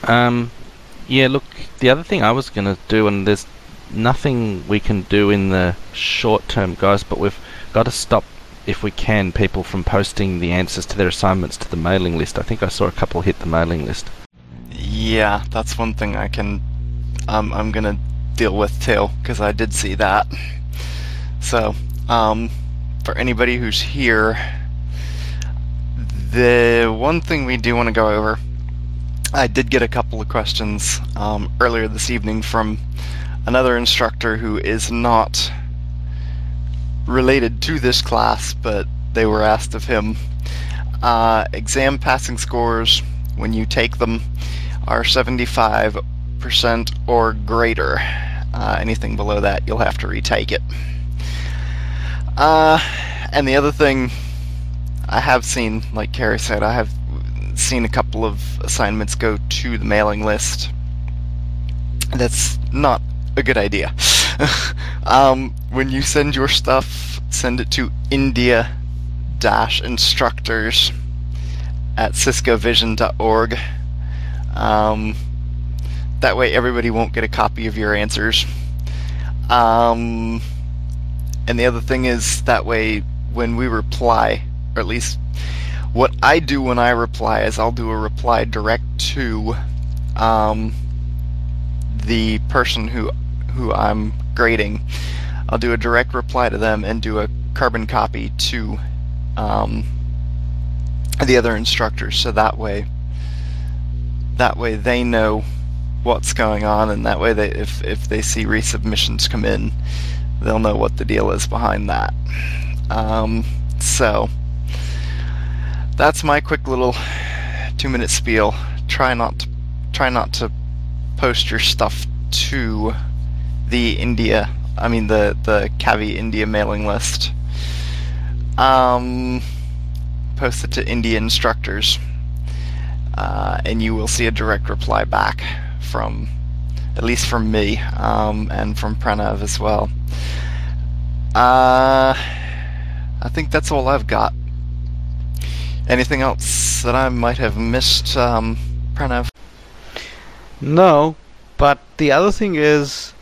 Yeah, look, the other thing I was going to do, and there's nothing we can do in the short term, guys, but we've got to stop, if we can, people from posting the answers to their assignments to the mailing list. I think I saw a couple hit the mailing list. Yeah, that's one thing I'm gonna deal with too, because I did see that. So, for anybody who's here, the one thing we do want to go over, I did get a couple of questions earlier this evening from another instructor who is not related to this class, but they were asked of him. Exam passing scores, when you take them, are 75% or greater. Anything below that, you'll have to retake it. And the other thing, I have seen, like Carrie said, I have seen a couple of assignments go to the mailing list. That's not a good idea. When you send your stuff, send it to india-instructors@ciscovision.org. That way everybody won't get a copy of your answers. And the other thing is, that way when we reply, or at least what I do when I reply, is I'll do a reply direct to the person who I'm grading. I'll do a direct reply to them and do a carbon copy to the other instructors, so that way they know what's going on, and that way if they see resubmissions come in, they'll know what the deal is behind that. So that's my quick little 2-minute spiel. Try not to post your stuff to the Kavi India mailing list. Post it to India instructors, and you will see a direct reply back from, at least from me, and from Pranav as well. I think that's all I've got. Anything else that I might have missed, Pranav? No, but the other thing is,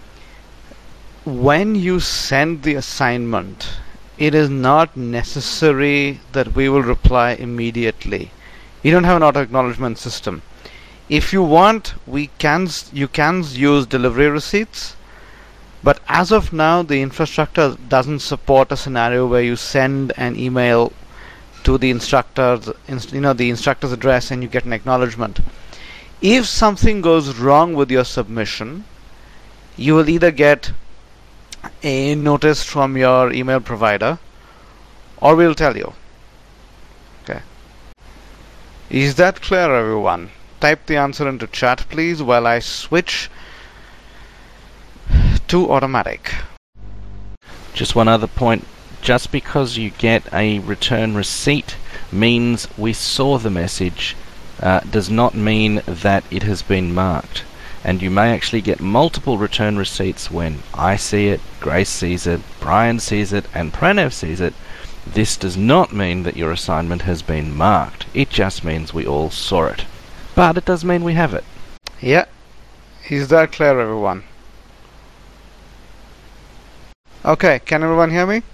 when you send the assignment, it is not necessary that we will reply immediately. You don't have an auto-acknowledgement system. If you want, you can use delivery receipts, but as of now, the infrastructure doesn't support a scenario where you send an email to the instructor's address and you get an acknowledgement. If something goes wrong with your submission, you will either get a notice from your email provider, or we'll tell you. Okay. Is that clear, everyone? Type the answer into chat, please, while I switch to automatic. Just one other point. Just because you get a return receipt means we saw the message, does not mean that it has been marked. And you may actually get multiple return receipts when I see it, Grace sees it, Brian sees it, and Pranav sees it. This does not mean that your assignment has been marked. It just means we all saw it. But it does mean we have it. Yeah. Is that clear, everyone? Okay, can everyone hear me?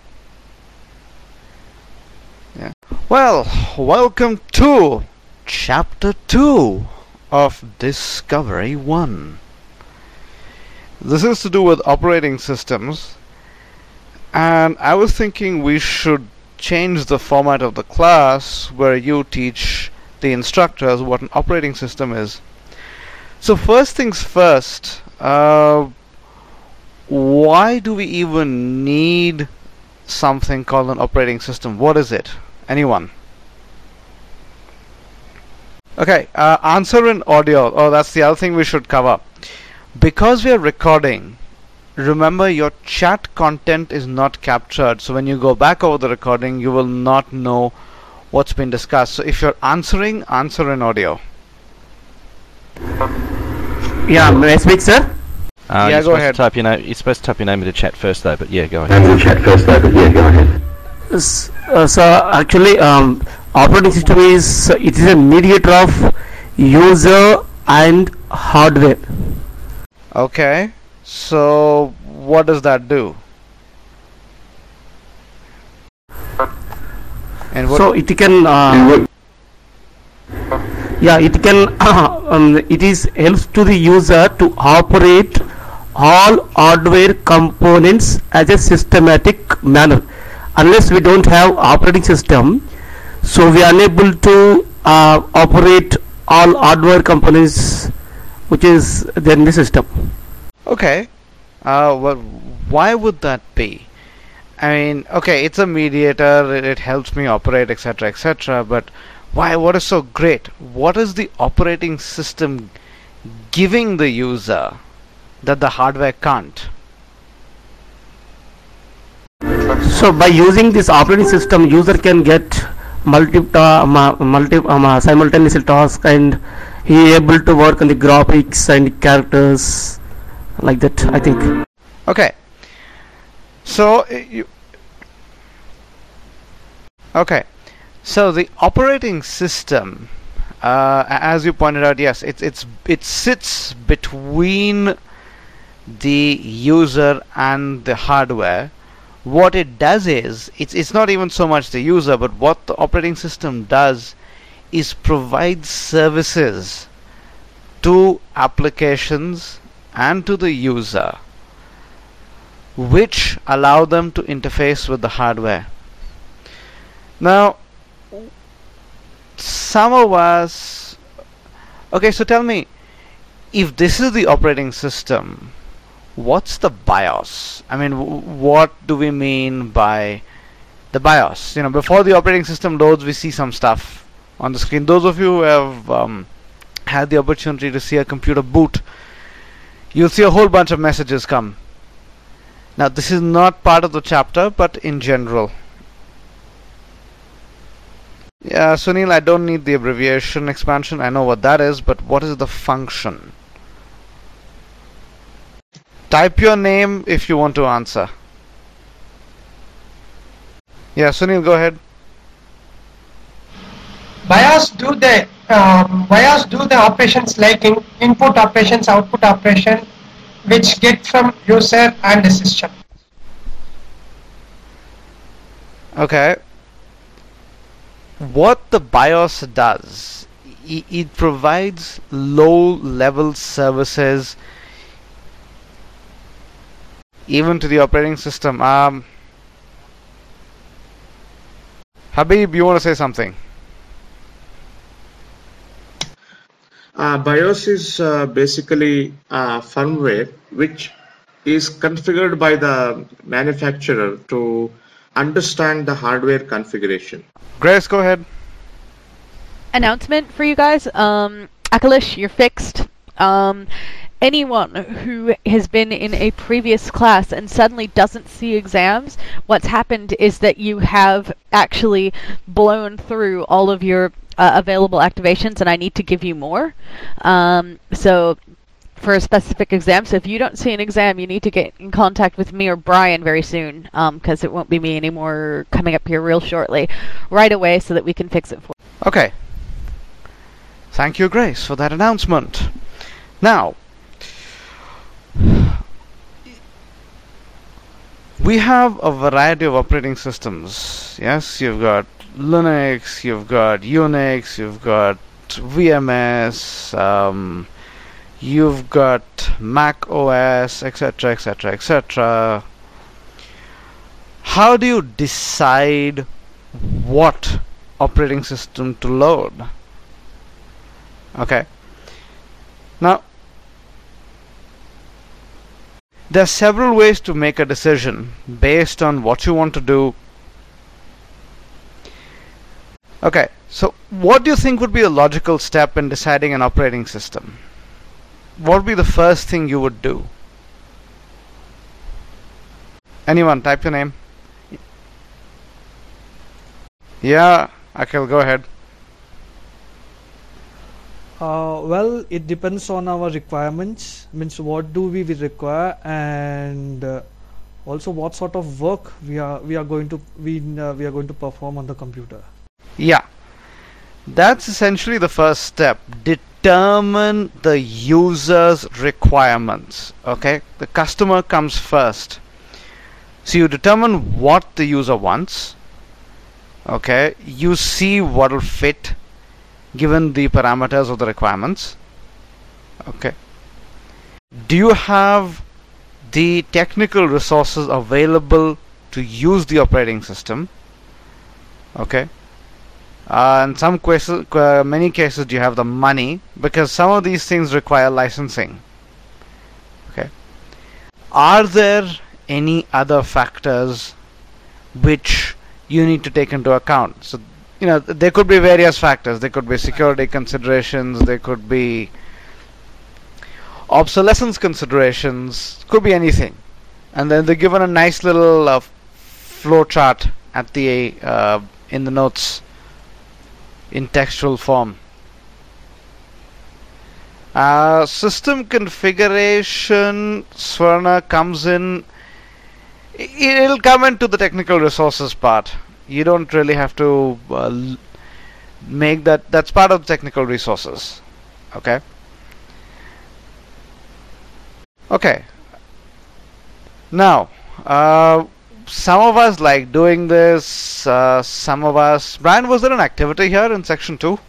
Yeah. Well, welcome to Chapter 2 of Discovery 1. This is to do with operating systems, and I was thinking we should change the format of the class where you teach the instructors what an operating system is. So first things first, why do we even need something called an operating system? What is it? Anyone? Okay, answer in audio. Oh, that's the other thing we should cover. Because we are recording, remember your chat content is not captured. So when you go back over the recording, you will not know what's been discussed. So if you're answering, answer in audio. Yeah, may I speak, sir? Yeah, go ahead. You're supposed to type your name into chat first, though. But yeah, go ahead. So actually, operating system is a mediator of user and hardware. Okay, so what does that do? And what? So it can it can it is helps to the user to operate all hardware components as a systematic manner. Unless we don't have operating system, so we are unable to operate all hardware components which is there in the system. Okay, well, why would that be? I mean, okay, it's a mediator, it helps me operate, etc., etc., but why? What is so great? What is the operating system giving the user that the hardware can't? So by using this operating system, user can get simultaneous task, and he able to work on the graphics and characters like that, I think. Okay, so so the operating system, as you pointed out, yes, it sits between the user and the hardware. What it does is, it's not even so much the user, but what the operating system does is provide services to applications and to the user, which allow them to interface with the hardware. Now, some of us... Okay, so tell me, if this is the operating system, what's the BIOS? I mean, what do we mean by the BIOS? You know, before the operating system loads, we see some stuff on the screen. Those of you who have had the opportunity to see a computer boot, you'll see a whole bunch of messages come. Now, this is not part of the chapter, but in general. Yeah, Sunil, I don't need the abbreviation expansion. I know what that is, but what is the function? Type your name if you want to answer. Yeah, Sunil, go ahead. BIOS do the operations like input operations, output operation, which get from user and the system. Okay. What the BIOS does, it provides low-level services even to the operating system. Habib, you want to say something? BIOS is basically firmware which is configured by the manufacturer to understand the hardware configuration. Grace, go ahead. Announcement for you guys. Akalish, you're fixed. Anyone who has been in a previous class and suddenly doesn't see exams, what's happened is that you have actually blown through all of your available activations, and I need to give you more. So for a specific exam, so if you don't see an exam, you need to get in contact with me or Brian very soon, because it won't be me anymore coming up here real shortly, right away, so that we can fix it for you. Okay. Thank you, Grace, for that announcement. Now, we have a variety of operating systems. Yes, you've got Linux, you've got Unix, you've got VMS, you've got Mac OS, etc., etc., etc. How do you decide what operating system to load? Okay. Now, there are several ways to make a decision based on what you want to do. Okay, so what do you think would be a logical step in deciding an operating system? What would be the first thing you would do? Anyone, type your name. Yeah, Akhil, go ahead. Well, it depends on our requirements. Means what do we require, and also what sort of work we are going to perform on the computer. Yeah, that's essentially the first step. determine the user's requirements. Okay, the customer comes first. So you determine what the user wants. Okay, you see what will fit given the parameters of the requirements. Okay, do you have the technical resources available to use the operating system? Okay, in some cases, many cases, do you have the money? Because some of these things require licensing. Okay, are there any other factors which you need to take into account? So, there could be various factors. There could be security considerations, there could be obsolescence considerations, could be anything. And then they're given a nice little flow chart at the in the notes in textual form. System configuration, Swarna, comes in. It'll come into the technical resources part. You don't really have to make that. That's part of technical resources. Okay. Okay. Now, some of us like doing this. Some of us. Brian, was there an activity here in section 2?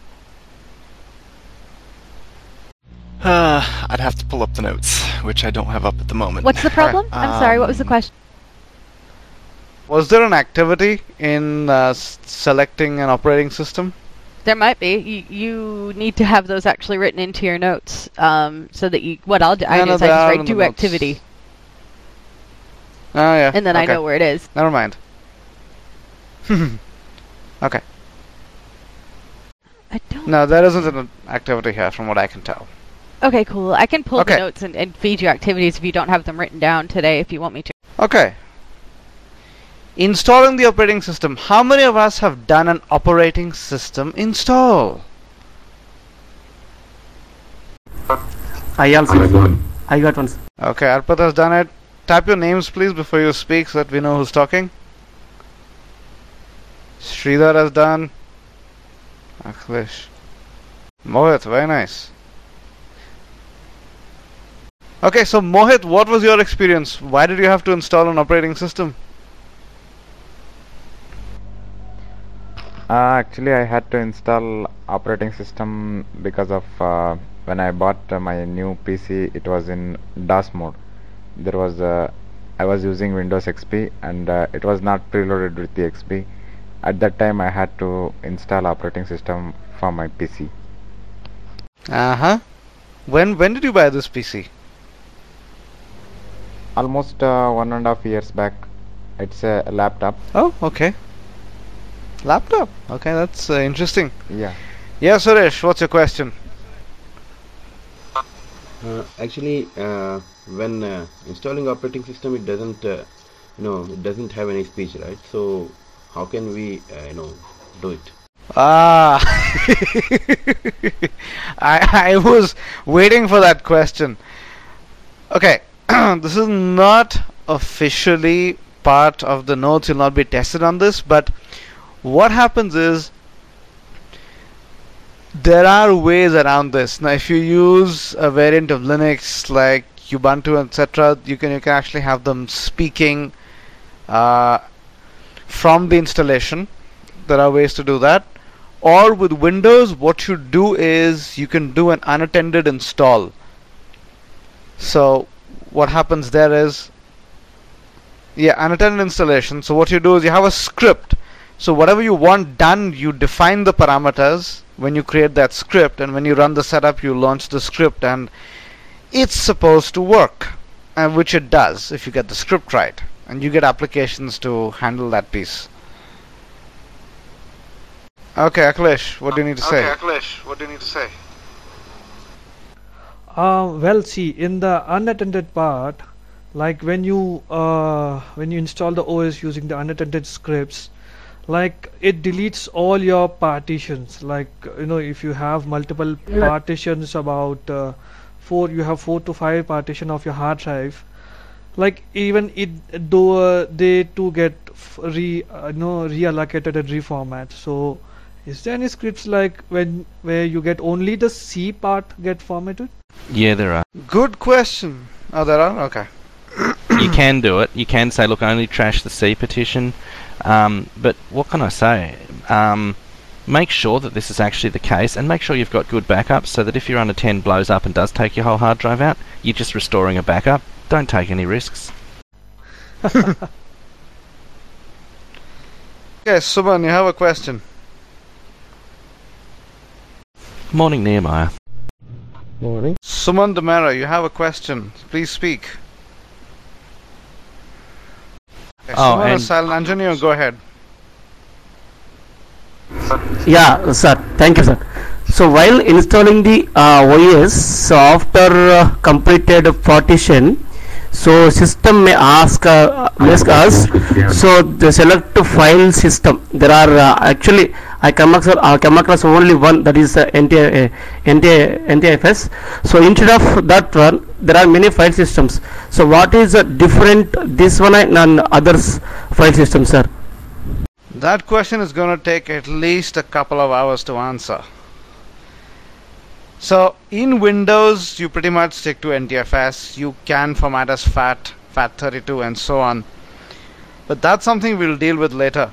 I'd have to pull up the notes, which I don't have up at the moment. What's the problem? I'm sorry, what was the question? Was there an activity in selecting an operating system? There might be. You need to have those actually written into your notes, so that you. What I do is I just write do activity. Oh yeah. And then I know where it is. Never mind. Okay. I don't. No, there isn't an activity here, from what I can tell. Okay, cool. I can pull the notes and feed you activities if you don't have them written down today, if you want me to. Okay. Installing the operating system. How many of us have done an operating system install? I got one. Okay, Arpat has done it. Type your names please before you speak so that we know who's talking. Sridhar has done. Akhilesh. Mohit, very nice. Okay, so Mohit, what was your experience? Why did you have to install an operating system? Actually, I had to install operating system because of when I bought my new PC, it was in DOS mode. There was I was using Windows XP and it was not preloaded with the XP. At that time, I had to install operating system for my PC. When did you buy this PC? Almost 1.5 years back. It's a laptop. Oh, okay. Laptop. Okay, that's interesting. Yeah. Yeah, Suresh, what's your question? Actually, when installing operating system, it doesn't, it doesn't have any speech, right? So, how can we, do it? I was waiting for that question. Okay, this is not officially part of the notes. You'll not be tested on this, but what happens is there are ways around this. Now, if you use a variant of Linux like Ubuntu, etc., you can actually have them speaking from the installation. There are ways to do that. Or with Windows, what you do is you can do an unattended install. So what happens there is, unattended installation. So what you do is you have a script. So whatever you want done, you define the parameters when you create that script, and when you run the setup, you launch the script, and it's supposed to work, and which it does if you get the script right, and you get applications to handle that piece. Okay, Akhilesh, what do you need to say? Well, see, in the unattended part, like when you install the OS using the unattended scripts, like it deletes all your partitions. Like if you have multiple partitions, about you have 4 to 5 partition of your hard drive. Like even they too get reallocated and reformat. So Is there any scripts like where you get only the C part get formatted? Yeah, there are. Good question. Oh, there are? Okay. You can do it. You can say, look, only trash the C partition. But what can I say? Make sure that this is actually the case, and make sure you've got good backups so that if your unattend blows up and does take your whole hard drive out, you're just restoring a backup. Don't take any risks. Okay, Suman, you have a question. Morning, Nehemiah. Morning. Suman Damara, you have a question. Please speak. Okay, Suman is silent. Anjanio, go ahead. Yeah, sir. Thank you, sir. So while installing the OS, so after completed partition, so system may ask us. So the select file system. There are actually I come across only one, that is NTFS. So instead of that one, there are many file systems. So what is different this one and others file system, sir? That question is going to take at least a couple of hours to answer. So in Windows, you pretty much stick to NTFS. You can format as FAT, FAT32 and so on. But that's something we'll deal with later.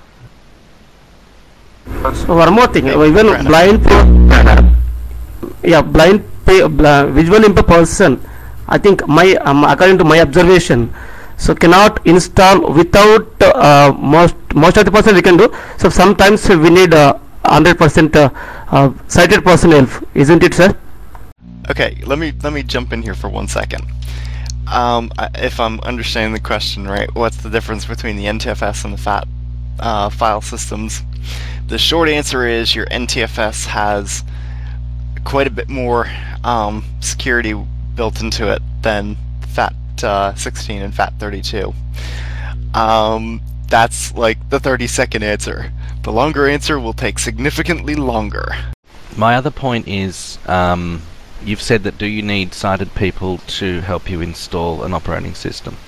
So one more thing, even blind visual impaired person, I think according to my observation, so cannot install without most of the person we can do. So sometimes we need 100% sighted person help, isn't it, sir? Okay, let me jump in here for 1 second. If I'm understanding the question right, what's the difference between the NTFS and the FAT file systems? The short answer is your NTFS has quite a bit more security built into it than FAT16 and FAT32. That's like the 30-second answer. The longer answer will take significantly longer. My other point is, you've said that do you need sighted people to help you install an operating system?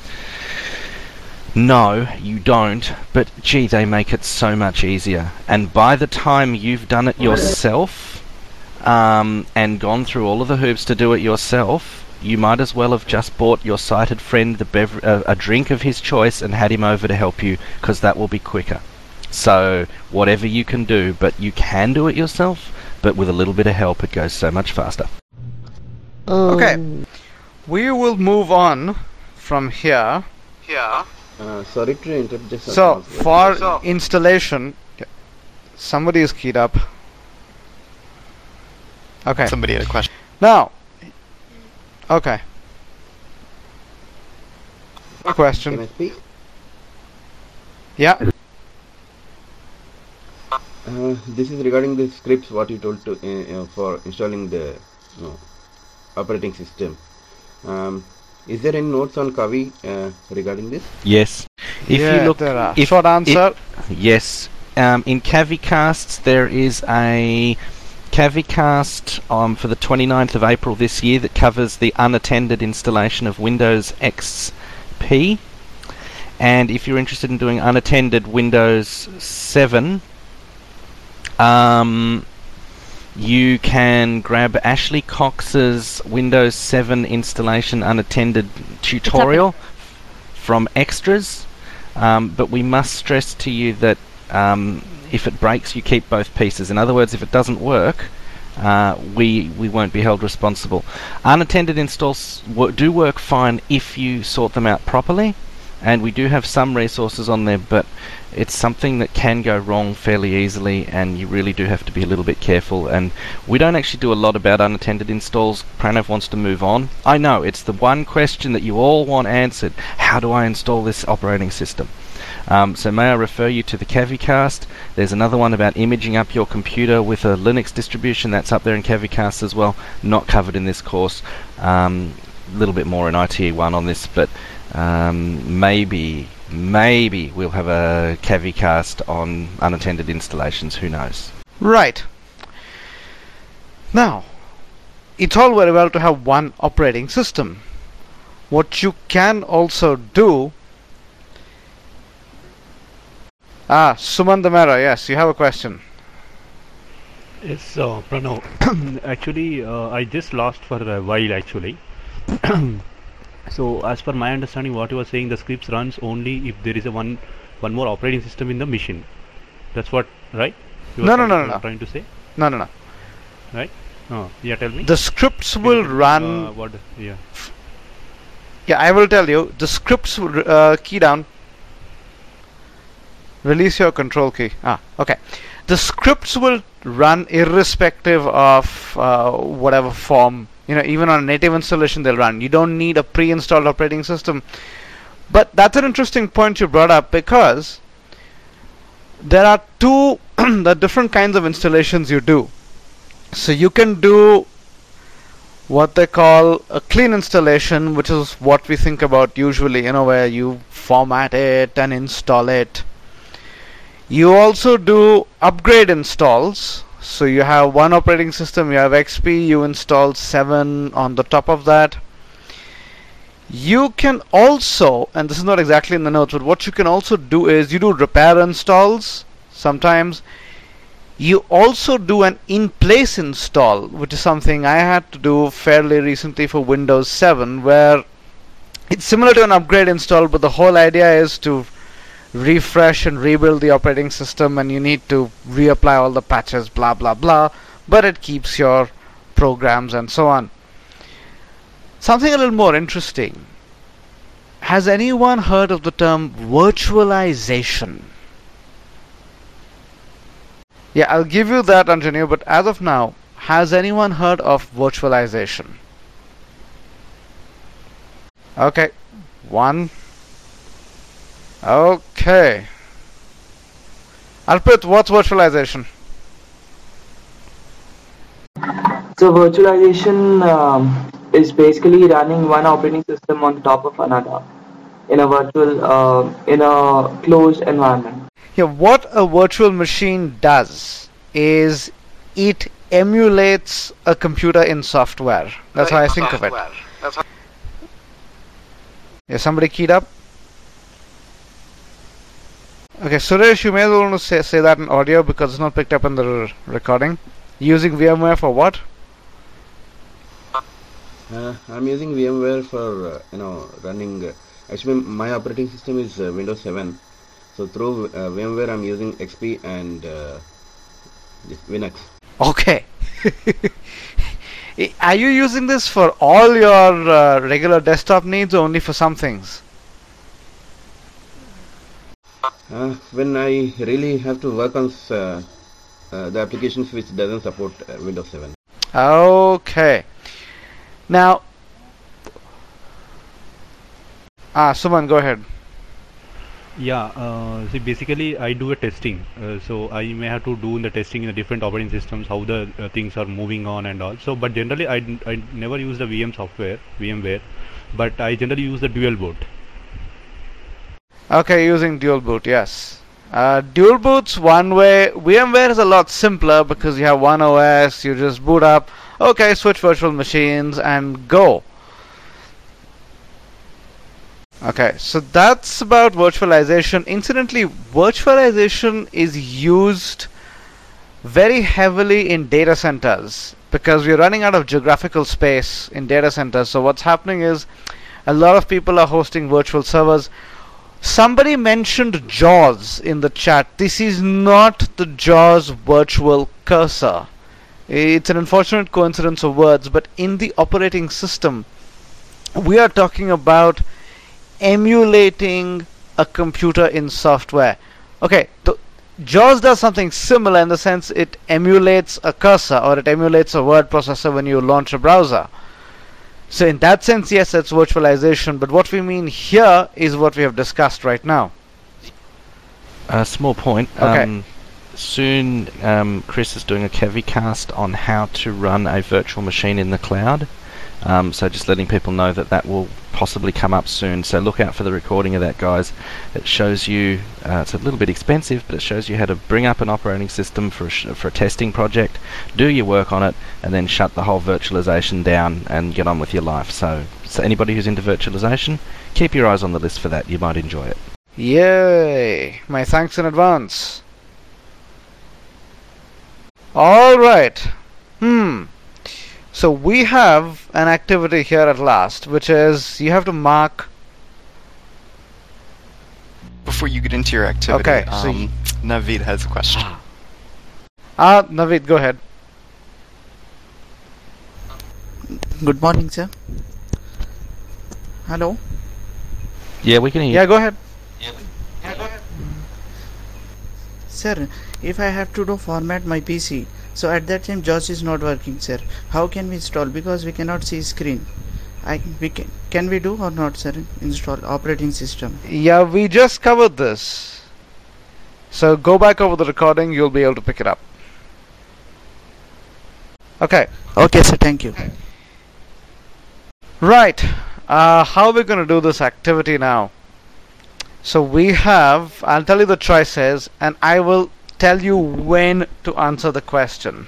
No, you don't, but gee, they make it so much easier. And by the time you've done it yourself, and gone through all of the hoops to do it yourself, you might as well have just bought your sighted friend a drink of his choice and had him over to help you, because that will be quicker. So whatever you can do, but you can do it yourself, but with a little bit of help it goes so much faster. Okay, we will move on from here. Sorry to interrupt, just so for installation, somebody is keyed up. Okay. Somebody had a question. Now, okay. Question. Can I speak? Yeah. This is regarding the scripts what you told to for installing the operating system. Is there any notes on Kavi regarding this? Yes. If you look, there are. Short answer. Yes. In CaviCasts there is a CaviCast for the 29th of April this year that covers the unattended installation of Windows XP. And if you're interested in doing unattended Windows 7, you can grab Ashley Cox's Windows 7 installation unattended tutorial from Extras. But we must stress to you that if it breaks, you keep both pieces. In other words, if it doesn't work, we won't be held responsible. Unattended installs do work fine if you sort them out properly, and we do have some resources on there, but it's something that can go wrong fairly easily, and you really do have to be a little bit careful. And we don't actually do a lot about unattended installs. Pranav wants to move on. I know, it's the one question that you all want answered. How do I install this operating system? So may I refer you to the CaviCast. There's another one about imaging up your computer with a Linux distribution that's up there in CaviCast as well, not covered in this course. A little bit more in ITE1 on this, but maybe we'll have a CaviCast on unattended installations, who knows. Right. Now, it's all very well to have one operating system. What you can also do... Suman Damara, yes, you have a question. Yes, Pranav. Actually, I just lost for a while actually. So, as per my understanding, what you were saying, the scripts runs only if there is a one more operating system in the machine. That's what, right? You were trying to say, No. right? Yeah, tell me. The scripts Can will you tell me, run. what? Yeah. Yeah, I will tell you. The scripts will key down. Release your control key. Okay. The scripts will run irrespective of whatever form. Even on a native installation, they'll run. You don't need a pre-installed operating system. But that's an interesting point you brought up, because there are two the different kinds of installations you do. So you can do what they call a clean installation, which is what we think about usually, where you format it and install it. You also do upgrade installs. So you have one operating system, you have XP, you install 7 on the top of that. You can also, and this is not exactly in the notes, but what you can also do is you do repair installs sometimes. You also do an in-place install, which is something I had to do fairly recently for Windows 7, where it's similar to an upgrade install, but the whole idea is to refresh and rebuild the operating system, and you need to reapply all the patches, blah blah blah, but it keeps your programs and so on. Something a little more interesting. Has anyone heard of the term virtualization? Yeah, I'll give you that, Anjanio, but as of now, has anyone heard of virtualization? Okay, one. Okay. Arpit, what's virtualization? So virtualization is basically running one operating system on top of another in a virtual, in a closed environment. Yeah, what a virtual machine does is it emulates a computer in software. That's how I think of it. Yeah, somebody keyed up? Okay, Suresh, you may as well want to say that in audio because it's not picked up in the recording. Using VMware for what? I'm using VMware for running. Actually, my operating system is Windows 7. So through VMware, I'm using XP and Linux. Okay. Are you using this for all your regular desktop needs or only for some things? When I really have to work on the applications which doesn't support Windows 7. Okay. Now, Suman, go ahead. Yeah, see, basically I do a testing, so I may have to do the testing in the different operating systems, how the things are moving on and all. So, but generally I never use the VMware, but I generally use the dual boot. Okay, using dual boot, yes. Dual boot's one way. VMware is a lot simpler because you have one OS, you just boot up, okay, switch virtual machines and go. Okay, so that's about virtualization. Incidentally, virtualization is used very heavily in data centers because we're running out of geographical space in data centers. So what's happening is a lot of people are hosting virtual servers. Somebody mentioned JAWS in the chat. This is not the JAWS virtual cursor. It's an unfortunate coincidence of words, but in the operating system, we are talking about emulating a computer in software. Okay, JAWS does something similar in the sense it emulates a cursor or it emulates a word processor when you launch a browser. So in that sense, yes, it's virtualization, but what we mean here is what we have discussed right now. A small point. Okay. Soon, Chris is doing a KeviCast on how to run a virtual machine in the cloud. So just letting people know that will possibly come up soon. So look out for the recording of that, guys. It shows you, it's a little bit expensive, but it shows you how to bring up an operating system for a testing project, do your work on it, and then shut the whole virtualization down and get on with your life. So anybody who's into virtualization, keep your eyes on the list for that. You might enjoy it. Yay! My thanks in advance. All right. So we have an activity here at last, which is you have to mark. Before you get into your activity, Okay, so Naveed has a question. Naveed, go ahead. Good morning, sir. Hello. Yeah, we can hear you. Yeah, go ahead. Sir, if I have to format my PC, so at that time JAWS is not working, sir. How can we install? Because we cannot see screen. Can we do or not, sir? Install operating system. Yeah, we just covered this. So go back over the recording, you'll be able to pick it up. Okay. Okay, sir. Thank you. Right. How are we going to do this activity now? So we have, I'll tell you the choices and I will tell you when to answer the question.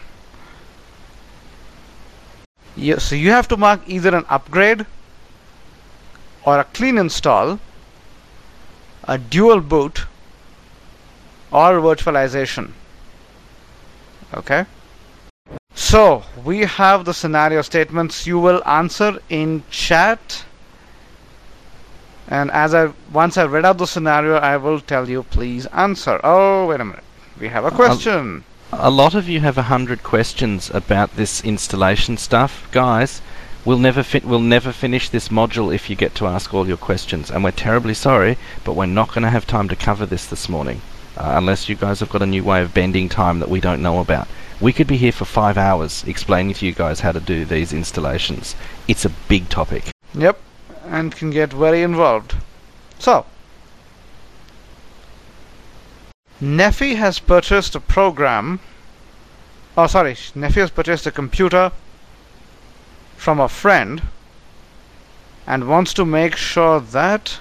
So you have to mark either an upgrade or a clean install, a dual boot, or virtualization. Okay. So we have the scenario statements. You will answer in chat, and once I read out the scenario, I will tell you please answer. Oh, wait a minute. We have a question. A lot of you have 100 questions about this installation stuff, guys. We'll never finish this module if you get to ask all your questions, and we're terribly sorry, but we're not going to have time to cover this morning, unless you guys have got a new way of bending time that we don't know about. We could be here for 5 hours explaining to you guys how to do these installations. It's a big topic. Yep, and can get very involved. So, Neffy has purchased a program. Oh, sorry, Neffy has purchased a computer from a friend and wants to make sure that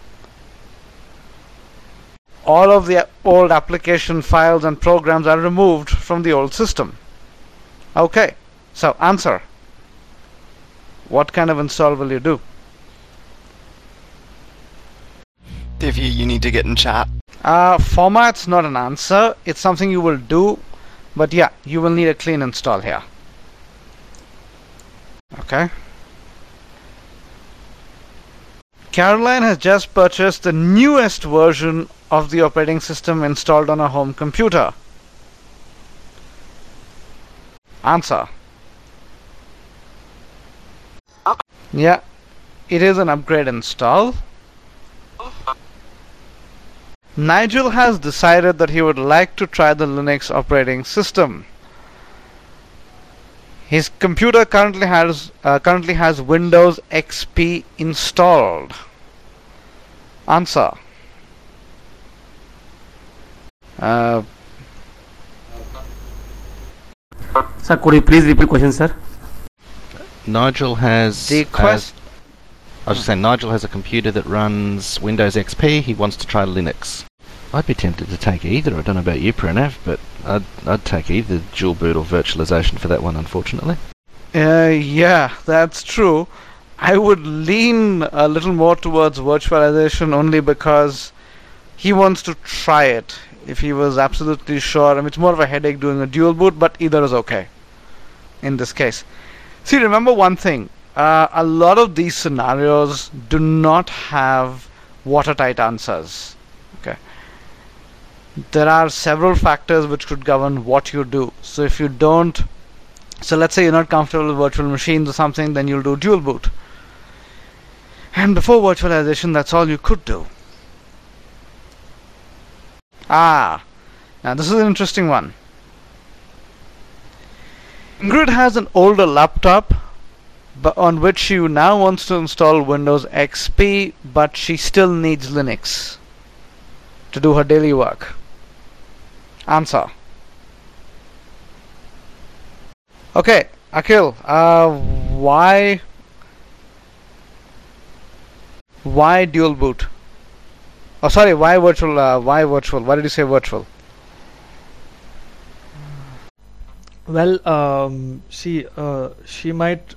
all of the old application files and programs are removed from the old system. Okay, so answer. What kind of install will you do? Divya, you need to get in chat. Format's not an answer. It's something you will do, but yeah, you will need a clean install here. Okay. Caroline has just purchased the newest version of the operating system installed on her home computer. Answer. Yeah, it is an upgrade install. Nigel has decided that he would like to try the Linux operating system. His computer currently has Windows XP installed. Answer. Sir, could you please repeat question, sir? Nigel has... I was just saying, Nigel has a computer that runs Windows XP. He wants to try Linux. I'd be tempted to take either. I don't know about you, Pranav, but I'd take either dual boot or virtualization for that one, unfortunately. Yeah, that's true. I would lean a little more towards virtualization only because he wants to try it. If he was absolutely sure, I mean, it's more of a headache doing a dual boot, but either is okay in this case. See, remember one thing. A lot of these scenarios do not have watertight answers. Okay. There are several factors which could govern what you do. So if you don't, so let's say you're not comfortable with virtual machines or something, then you'll do dual boot. And before virtualization, that's all you could do. Now this is an interesting one. Ingrid has an older laptop on which she now wants to install Windows XP, but she still needs Linux to do her daily work. Answer. Okay, Akhil, why dual boot? Oh, sorry, why virtual? Why virtual? Why did you say virtual? Well, she might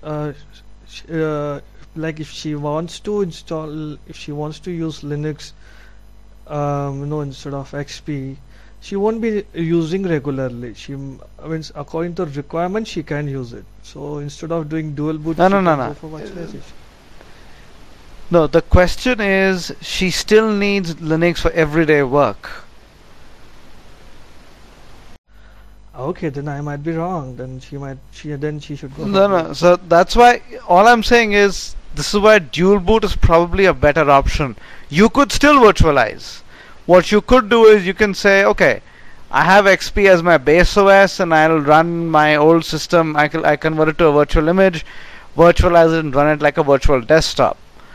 like if she wants to install, if she wants to use Linux, instead of XP, she won't be using regularly. Means according to requirement she can use it. So instead of doing dual boot, No, she no, can no, go no. for virtualization. No, the question is she still needs Linux for everyday work. Okay, then I might be wrong. Then she should go. No, no. So that's why all I'm saying is this is why dual boot is probably a better option. You could still virtualize. What you could do is you can say, okay, I have XP as my base OS and I'll run my old system. I convert it to a virtual image, virtualize it and run it like a virtual desktop.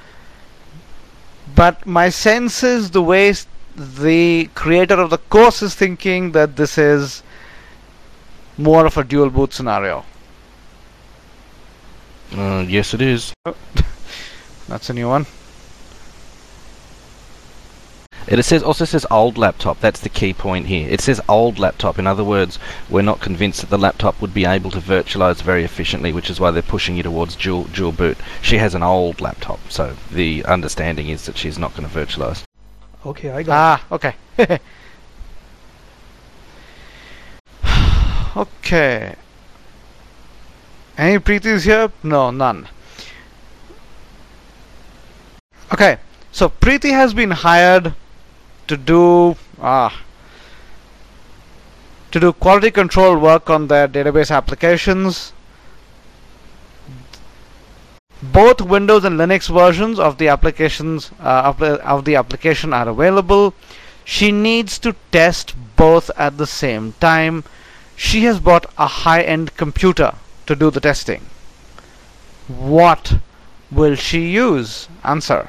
But my sense is the way the creator of the course is thinking that this is more of a dual boot scenario. Yes, it is. That's a new one. It also says old laptop. That's the key point here. It says old laptop. In other words, we're not convinced that the laptop would be able to virtualize very efficiently, which is why they're pushing you towards dual boot. She has an old laptop, so the understanding is that she's not going to virtualize. Okay, I got it. Okay. Okay. Any Preetis here? No, none. Okay, so Preeti has been hired to do quality control work on their database applications. Both Windows and Linux versions of the applications of the application are available. She needs to test both at the same time. She has bought a high-end computer to do the testing. What will she use? Answer.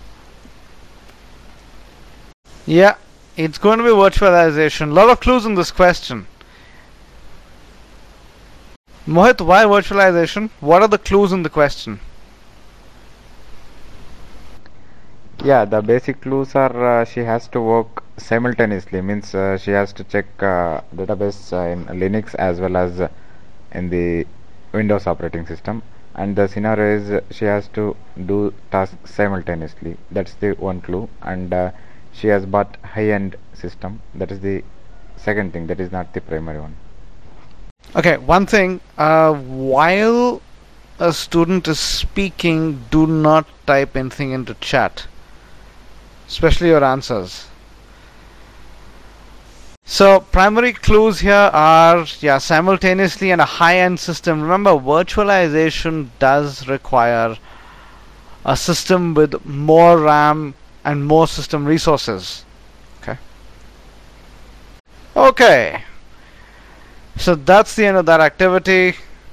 Yeah, it's going to be virtualization. A lot of clues in this question. Mohit, why virtualization? What are the clues in the question? Yeah, the basic clues are she has to work simultaneously, means she has to check database in Linux as well as in the Windows operating system, and the scenario is she has to do tasks simultaneously. That's the one clue. And she has bought high-end system. That is the second thing. That is not the primary one. Okay, one thing, while a student is speaking, do not type anything into chat, especially your answers. So primary clues here are, yeah, simultaneously and a high-end system. Remember, virtualization does require a system with more RAM and more system resources. Okay, so that's the end of that activity.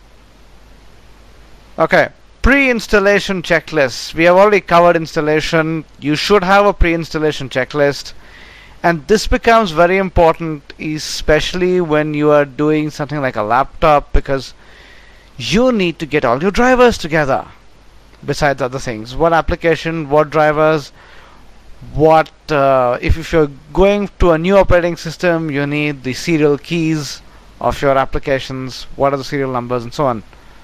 Okay, pre-installation checklist. We have already covered installation. You should have a pre-installation checklist, and this becomes very important, especially when you are doing something like a laptop, because you need to get all your drivers together. Besides other things, what application, what drivers, what if you're going to a new operating system, you need the serial keys of your applications, what are the serial numbers, and so on.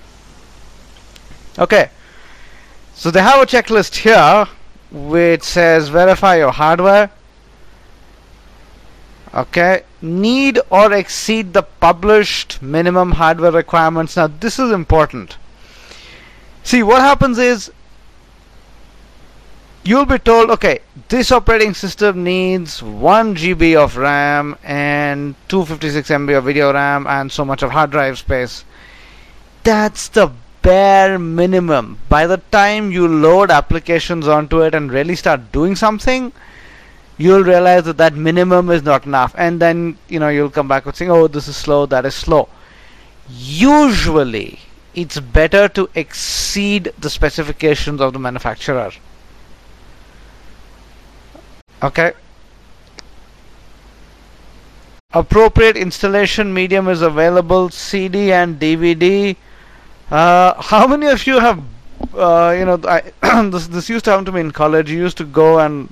Okay, so they have a checklist here which says verify your hardware. Okay, need or exceed the published minimum hardware requirements. Now this is important. See, what happens is you'll be told, okay, this operating system needs 1 GB of RAM and 256 MB of video RAM and so much of hard drive space. That's the bare minimum. By the time you load applications onto it and really start doing something, you'll realize that that minimum is not enough, and then you'll come back with saying, oh, this is slow, that is slow. Usually it's better to exceed the specifications of the manufacturer. Okay, appropriate installation medium is available, CD and DVD. How many of you have this used to happen to me in college. You used to go and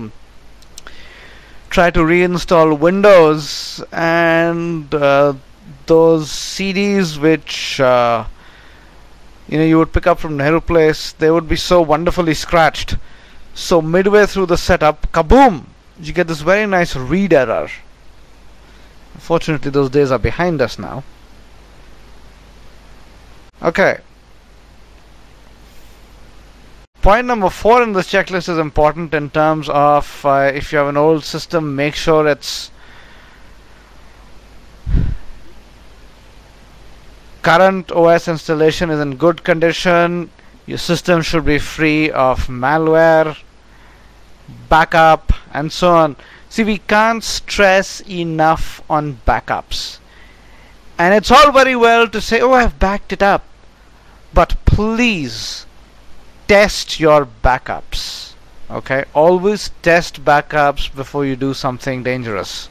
try to reinstall Windows, and those CDs which you would pick up from Nehru Place, they would be so wonderfully scratched. So midway through the setup, kaboom, you get this very nice read error. Fortunately, those days are behind us now. Okay. Point number 4 in this checklist is important in terms of if you have an old system, make sure its current OS installation is in good condition. Your system should be free of malware, backup, and so on. See, we can't stress enough on backups. And it's all very well to say, oh, I've backed it up. But please test your backups. Okay? Always test backups before you do something dangerous.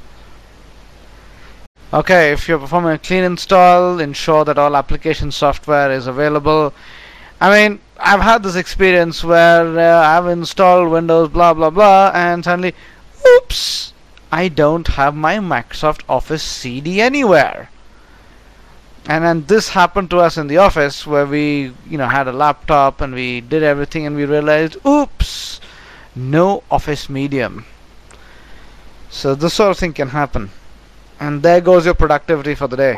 Okay, if you're performing a clean install, ensure that all application software is available. I mean, I've had this experience where I've installed Windows blah blah blah and suddenly, oops, I don't have my Microsoft Office CD anywhere. And then this happened to us in the office where we, had a laptop and we did everything and we realized, oops, no Office Medium. So this sort of thing can happen. And there goes your productivity for the day.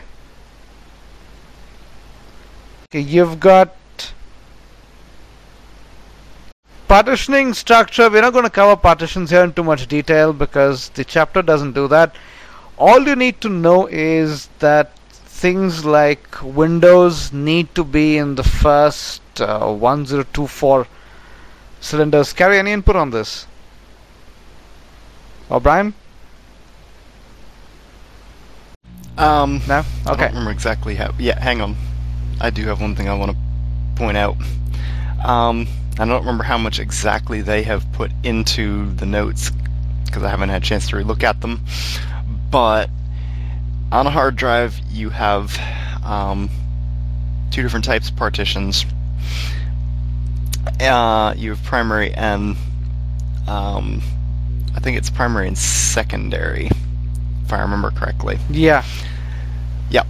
Okay, you've got partitioning structure. We're not going to cover partitions here in too much detail because the chapter doesn't do that. All you need to know is that things like Windows need to be in the first 1024 cylinders. Carry any input on this? O'Brien? No? Okay. I don't remember exactly how. Yeah, hang on. I do have one thing I want to point out. I don't remember how much exactly they have put into the notes because I haven't had a chance to relook at them. But on a hard drive, you have 2 different types of partitions. You have primary and I think it's primary and secondary, if I remember correctly. Yeah. Yep.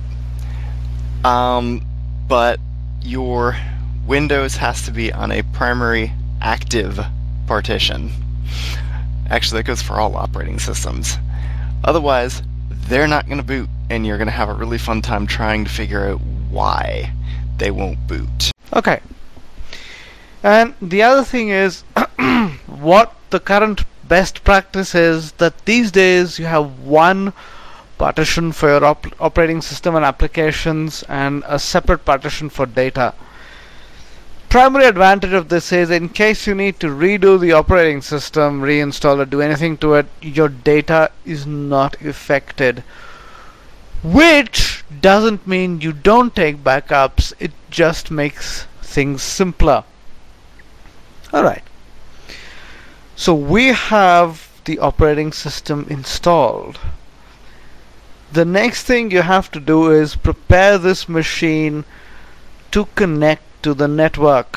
But your Windows has to be on a primary active partition. Actually, that goes for all operating systems. Otherwise, they're not going to boot, and you're going to have a really fun time trying to figure out why they won't boot. Okay. And the other thing is, what the current best practice is that these days you have one partition for your operating system and applications and a separate partition for data. Primary advantage of this is in case you need to redo the operating system, reinstall it, do anything to it, your data is not affected. Which doesn't mean you don't take backups, it just makes things simpler. Alright. So we have the operating system installed. The next thing you have to do is prepare this machine to connect to the network.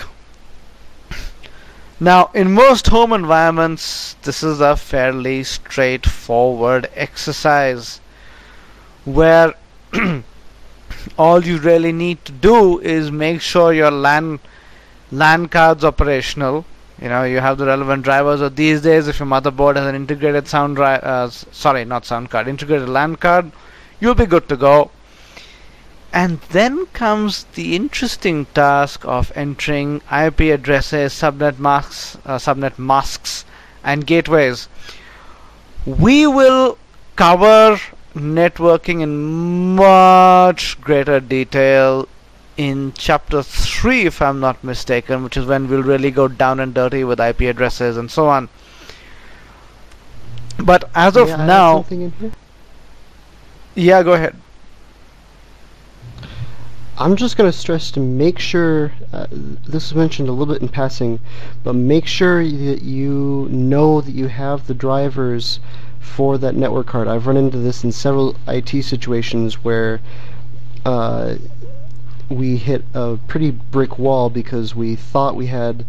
Now, in most home environments, this is a fairly straightforward exercise where all you really need to do is make sure your LAN card's operational. You have the relevant drivers. Or these days, if your motherboard has an integrated integrated LAN card, you'll be good to go. And then comes the interesting task of entering IP addresses, subnet masks, and gateways. We will cover networking in much greater detail in chapter 3, if I'm not mistaken, which is when we'll really go down and dirty with IP addresses and so on. But as of now, yeah, go ahead. I'm just going to stress to make sure, this was mentioned a little bit in passing, but make sure that you know that you have the drivers for that network card. I've run into this in several IT situations where we hit a pretty brick wall because we thought we had,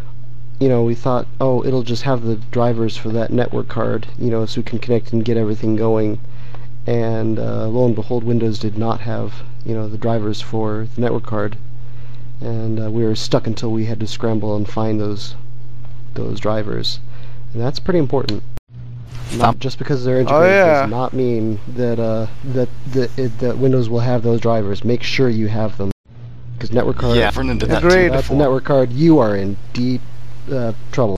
oh, it'll just have the drivers for that network card, so we can connect and get everything going. And lo and behold, Windows did not have the drivers for the network card, and we were stuck until we had to scramble and find those drivers, and that's pretty important. Just because they're integrated does not mean that that Windows will have those drivers. Make sure you have them, because network card. Yeah, I've run into that too Without the before. network card, you are in deep trouble.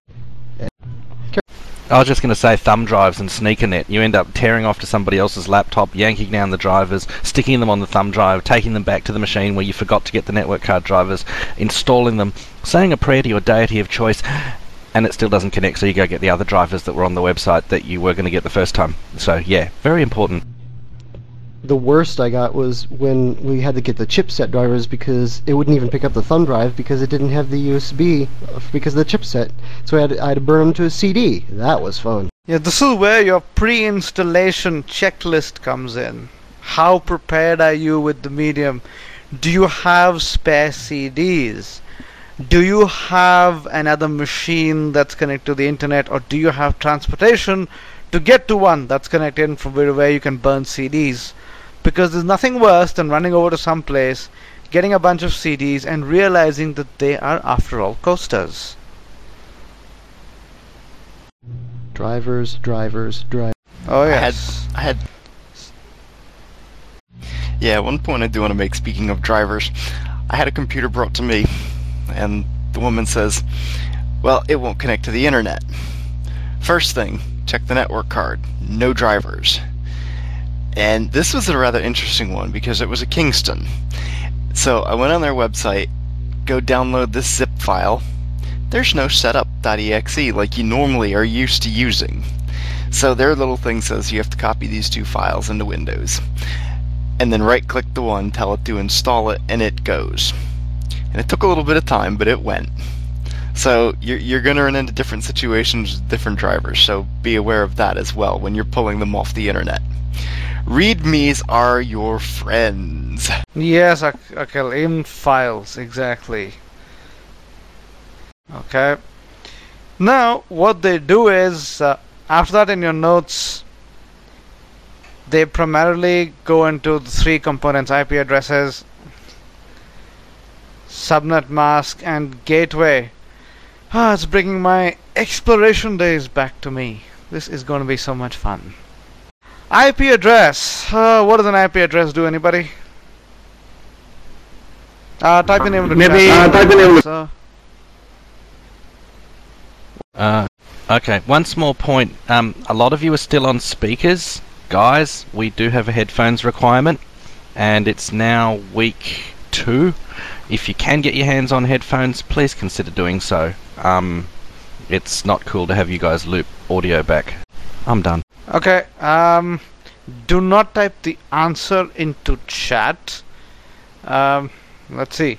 I was just going to say thumb drives and SneakerNet. You end up tearing off to somebody else's laptop, yanking down the drivers, sticking them on the thumb drive, taking them back to the machine where you forgot to get the network card drivers, installing them, saying a prayer to your deity of choice, and it still doesn't connect, so you go get the other drivers that were on the website that you were going to get the first time. So, yeah, very important. The worst I got was when we had to get the chipset drivers because it wouldn't even pick up the thumb drive because it didn't have the USB because of the chipset. So I had to burn them to a CD. That was fun. Yeah, this is where your pre-installation checklist comes in. How prepared are you with the medium? Do you have spare CDs? Do you have another machine that's connected to the internet, or do you have transportation to get to one that's connected from where you can burn CDs? Because there's nothing worse than running over to some place, getting a bunch of CDs, and realizing that they are, after all, coasters. Drivers. Oh, yes. I had. Yeah, one point I do want to make, speaking of drivers, I had a computer brought to me, and the woman says, well, it won't connect to the internet. First thing, check the network card. No drivers. And this was a rather interesting one because it was a Kingston. So I went on their website, go download this zip file. There's no setup.exe like you normally are used to using. So their little thing says you have to copy these two files into Windows. And then right click the one, tell it to install it, and it goes. And it took a little bit of time, but it went. So you're going to run into different situations with different drivers, so be aware of that as well when you're pulling them off the internet. Readmes are your friends. Yes, Akhil, in files, exactly. Okay. Now, what they do is, after that in your notes, they primarily go into the three components: IP addresses, subnet mask, and gateway. It's bringing my exploration days back to me. This is going to be so much fun. IP address. What does an IP address do, anybody? Type your name into chat. Okay, one small point. A lot of you are still on speakers. Guys, we do have a headphones requirement, and it's now week 2. If you can get your hands on headphones, please consider doing so. It's not cool to have you guys loop audio back. I'm done. Okay, do not type the answer into chat. Let's see.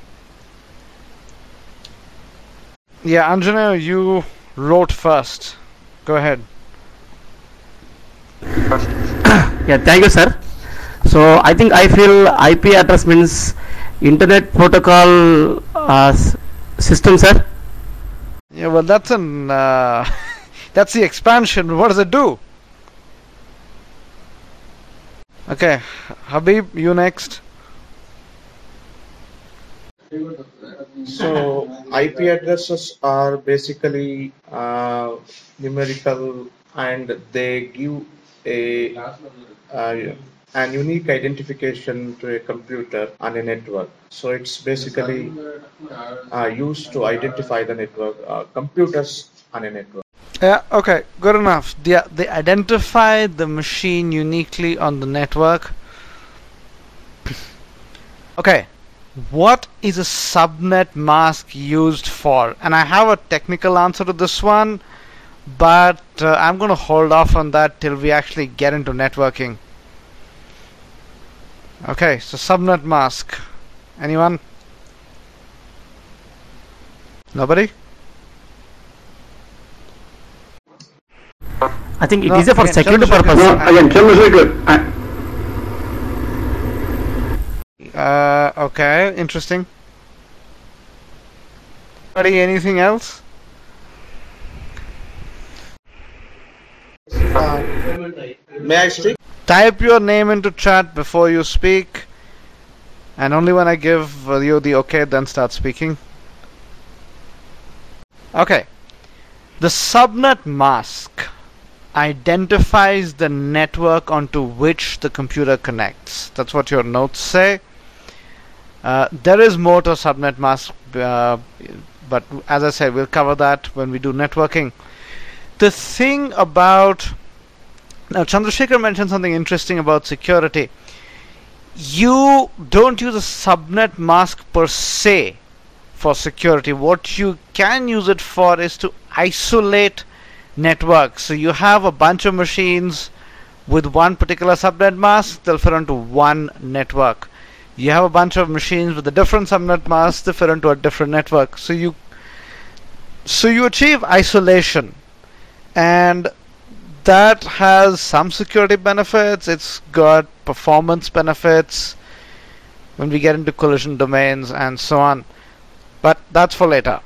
Yeah, Anjana, you wrote first. Go ahead. Yeah, thank you, sir. So I feel IP address means Internet Protocol system, sir. Yeah, well, that's an that's the expansion. What does it do? Okay, Habib, you next. So IP addresses are basically numerical, and they give an unique identification to a computer on a network. So it's basically used to identify the network, computers on a network. Yeah, okay, good enough. They identify the machine uniquely on the network. Okay, what is a subnet mask used for? And I have a technical answer to this one, but I'm going to hold off on that till we actually get into networking. Okay, so subnet mask. Anyone? Nobody? I think it is for security purpose. Okay, interesting. Anything else? May I speak? Type your name into chat before you speak, and only when I give you the okay, then start speaking. Okay. The subnet mask. identifies the network onto which the computer connects. That's what your notes say. There is more to subnet mask, but as I said, we'll cover that when we do networking. The thing about... Now, Chandrasekhar mentioned something interesting about security. You don't use a subnet mask per se for security. What you can use it for is to isolate networks. So you have a bunch of machines with one particular subnet mask, they'll fit onto one network. You have a bunch of machines with a different subnet mask, they fit into a different network. So you achieve isolation, and that has some security benefits. It's got performance benefits when we get into collision domains and so on. But that's for later.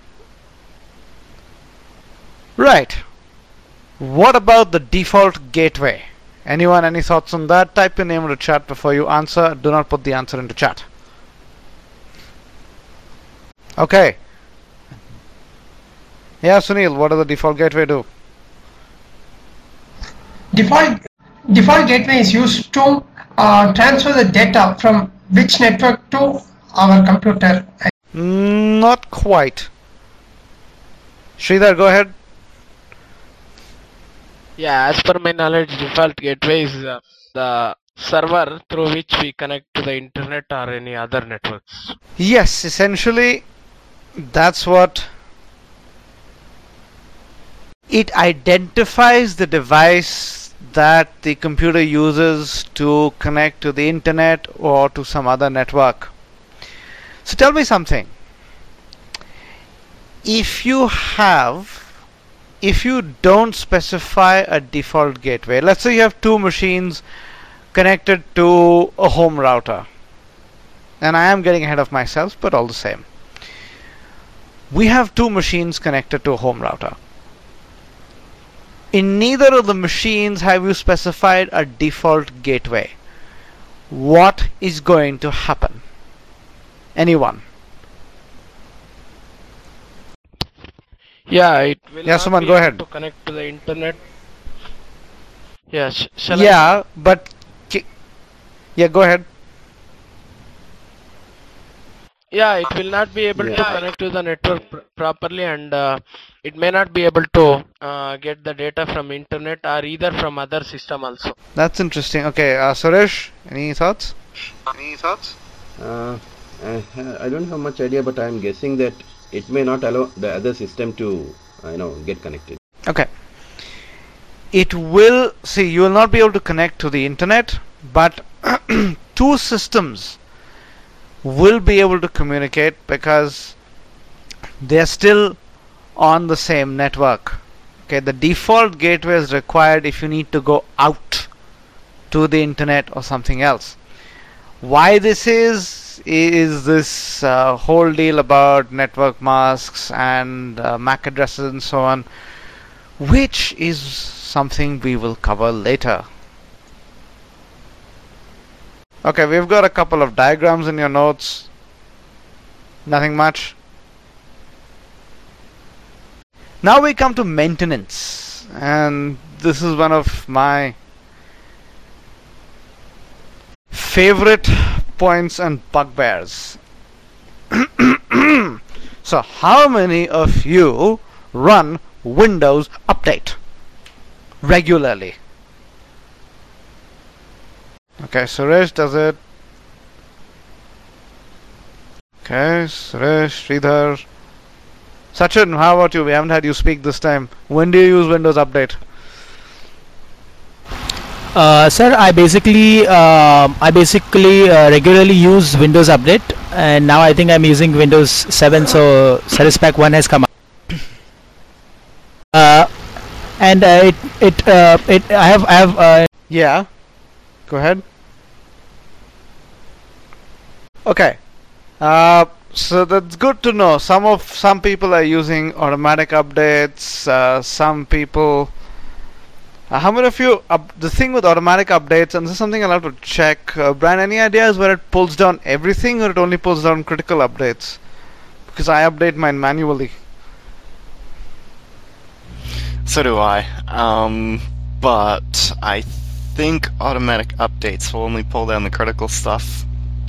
Right. What about the default gateway? Anyone, any thoughts on that? Type your name into chat before you answer. Do not put the answer into chat. Okay. Yeah, Sunil, what does the default gateway do? Default gateway is used to transfer the data from which network to our computer. Not quite. Sridhar, go ahead. Yeah, as per my knowledge, default gateway is the server through which we connect to the internet or any other networks. Yes, essentially, that's what it identifies, the device that the computer uses to connect to the internet or to some other network. So tell me something. If you don't specify a default gateway, let's say you have two machines connected to a home router, and I am getting ahead of myself, but all the same. We have two machines connected to a home router. In neither of the machines have you specified a default gateway. What is going to happen? Anyone? Yeah, it will Yeah, not someone be go able ahead. to connect to the internet. Yeah, shall Yeah, but yeah, go ahead. Yeah, it will not be able to connect to the network properly, and it may not be able to get the data from internet or either from other system also. That's interesting. Okay, Suresh, any thoughts? I don't have much idea, but I'm guessing that it may not allow the other system to, get connected. Okay. It will, see, you will not be able to connect to the internet, but two systems will be able to communicate because they're still on the same network. Okay, the default gateway is required if you need to go out to the internet or something else. Why this is this whole deal about network masks and MAC addresses and so on, which is something we will cover later. Okay, we've got a couple of diagrams in your notes. Nothing much. Now we come to maintenance, and this is one of my favorite points and bugbears. So how many of you run Windows Update regularly? Okay, Suresh does it. Okay, Suresh, Sridhar. Sachin, how about you? We haven't had you speak this time. When do you use Windows Update? Sir, I basically regularly use Windows Update, and now I think I'm using Windows 7, so Service Pack 1 has come out. And I have yeah, go ahead. Okay, so that's good to know. Some people are using automatic updates. Some people. How many of you? The thing with automatic updates, and this is something I'll have to check. Brian, any ideas where it pulls down everything, or it only pulls down critical updates? Because I update mine manually. So do I. but I think automatic updates will only pull down the critical stuff.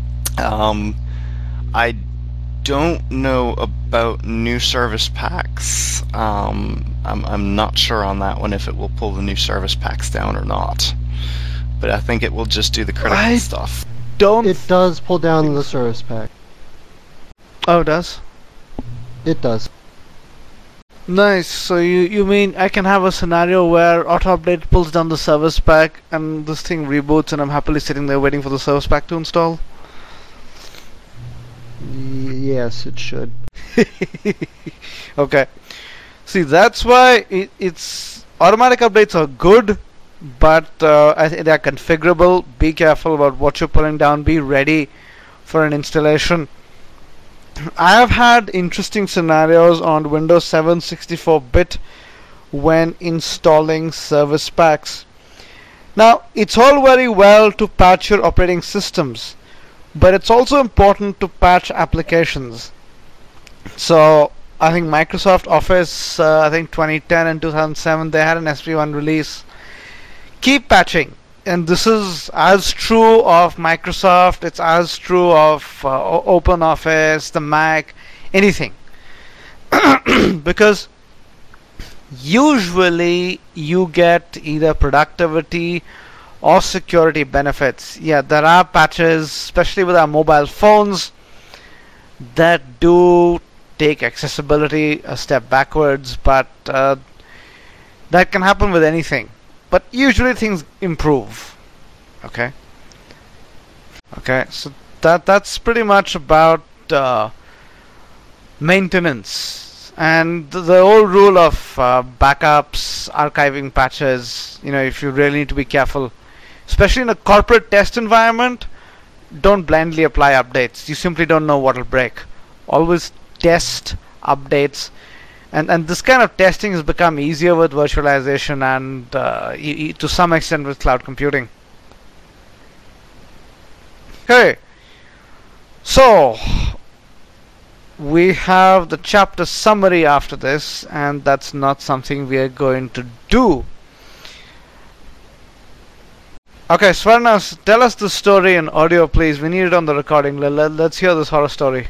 I don't know about new service packs. I'm not sure on that one if it will pull the new service packs down or not. But I think it will just do the critical stuff. It does pull down the service pack. Oh, it does? It does. Nice. So you mean I can have a scenario where auto update pulls down the service pack and this thing reboots and I'm happily sitting there waiting for the service pack to install? Yes, it should. Okay. See, that's why it's automatic updates are good, but I think they are configurable. Be careful about what you're pulling down. Be ready for an installation. I have had interesting scenarios on Windows 7 64-bit when installing service packs. Now, it's all very well to patch your operating systems, but it's also important to patch applications. So I think Microsoft Office, I think 2010 and 2007, they had an SP1 release. Keep patching, and this is as true of Microsoft, it's as true of OpenOffice, the Mac, anything. Because usually you get either productivity or security benefits. Yeah, there are patches, especially with our mobile phones, that do take accessibility a step backwards, but that can happen with anything. But usually things improve. Okay. Okay, so that's pretty much about maintenance. And the old rule of backups, archiving patches, if you really need to be careful, especially in a corporate test environment, don't blindly apply updates. You simply don't know what will break. Always test updates. And this kind of testing has become easier with virtualization and to some extent with cloud computing. Okay, so we have the chapter summary after this, and that's not something we are going to do. Okay, Swarna, tell us the story in audio, please. We need it on the recording. Let's hear this horror story.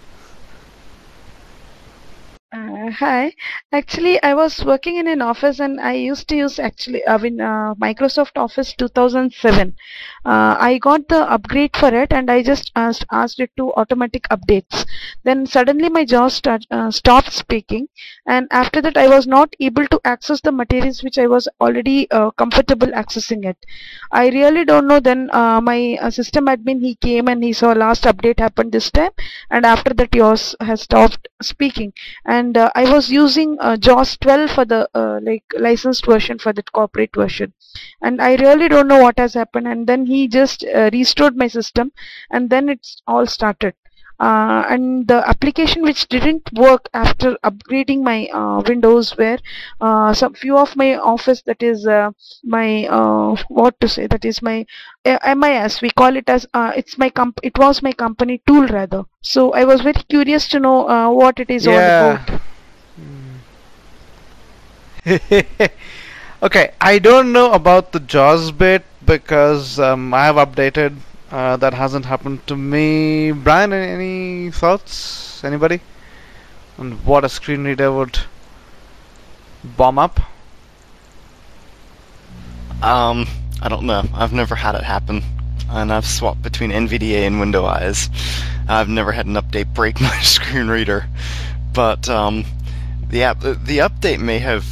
Hi. Actually, I was working in an office and I used to use Microsoft Office 2007. I got the upgrade for it and I just asked it to automatic updates. Then suddenly my JAWS stopped speaking, and after that I was not able to access the materials which I was already comfortable accessing it. I really don't know. Then my system admin, he came and he saw last update happened this time, and after that JAWS has stopped speaking. And I was using JAWS 12 for the licensed version for the corporate version, and I really don't know what has happened. And then he just restored my system, and then it's all started. And the application which didn't work after upgrading my Windows were some few of my Office, that is my that is my MIS, we call it as it was my company tool rather. So I was very curious to know what it is all about. Okay, I don't know about the JAWS bit because I have updated. That hasn't happened to me. Brian, any thoughts? Anybody? On what a screen reader would bomb up? I don't know. I've never had it happen. And I've swapped between NVDA and Windows. I've never had an update break my screen reader. But the update may have...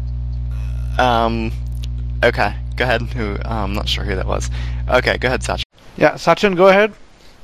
okay, go ahead. I'm not sure who that was. Okay, go ahead, Sachin. Yeah, Sachin, go ahead.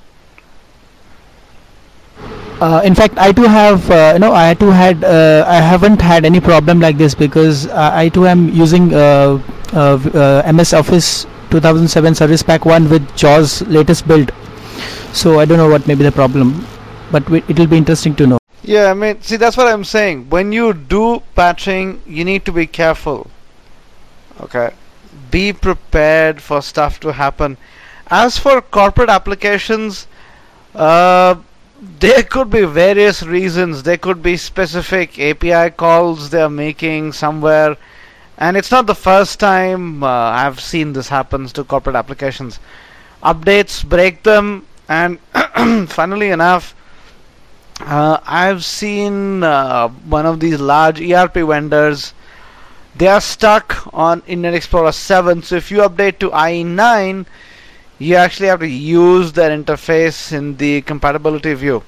In fact, I too have, I haven't had any problem like this because I too am using MS Office 2007 Service Pack 1 with JAWS latest build. So I don't know what may be the problem, but it will be interesting to know. Yeah, I mean, see, that's what I'm saying. When you do patching, you need to be careful. Okay, be prepared for stuff to happen. As for corporate applications, there could be various reasons. There could be specific API calls they are making somewhere, And it's not the first time I've seen this happens to corporate applications. Updates break them, and funnily enough, I've seen one of these large ERP vendors. They are stuck on Internet Explorer 7, so if you update to IE 9, you actually have to use their interface in the compatibility view.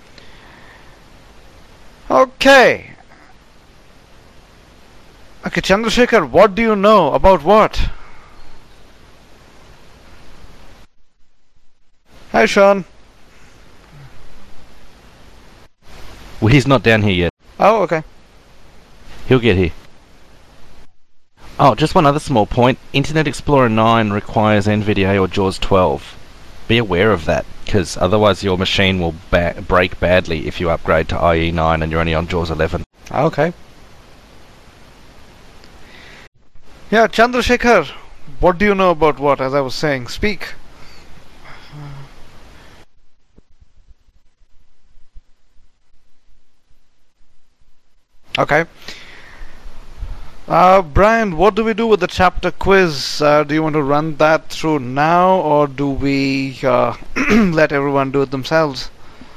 Okay, Chandrasekhar, what do you know about what? Hi, Sean. Well, he's not down here yet. Oh, okay. He'll get here. Oh, just one other small point. Internet Explorer 9 requires NVDA or JAWS 12. Be aware of that, because otherwise your machine will break badly if you upgrade to IE 9 and you're only on JAWS 11. Okay. Yeah, Chandrasekhar, what do you know about what, as I was saying? Speak. Okay. Brian, what do we do with the chapter quiz? Do you want to run that through now, or do we let everyone do it themselves?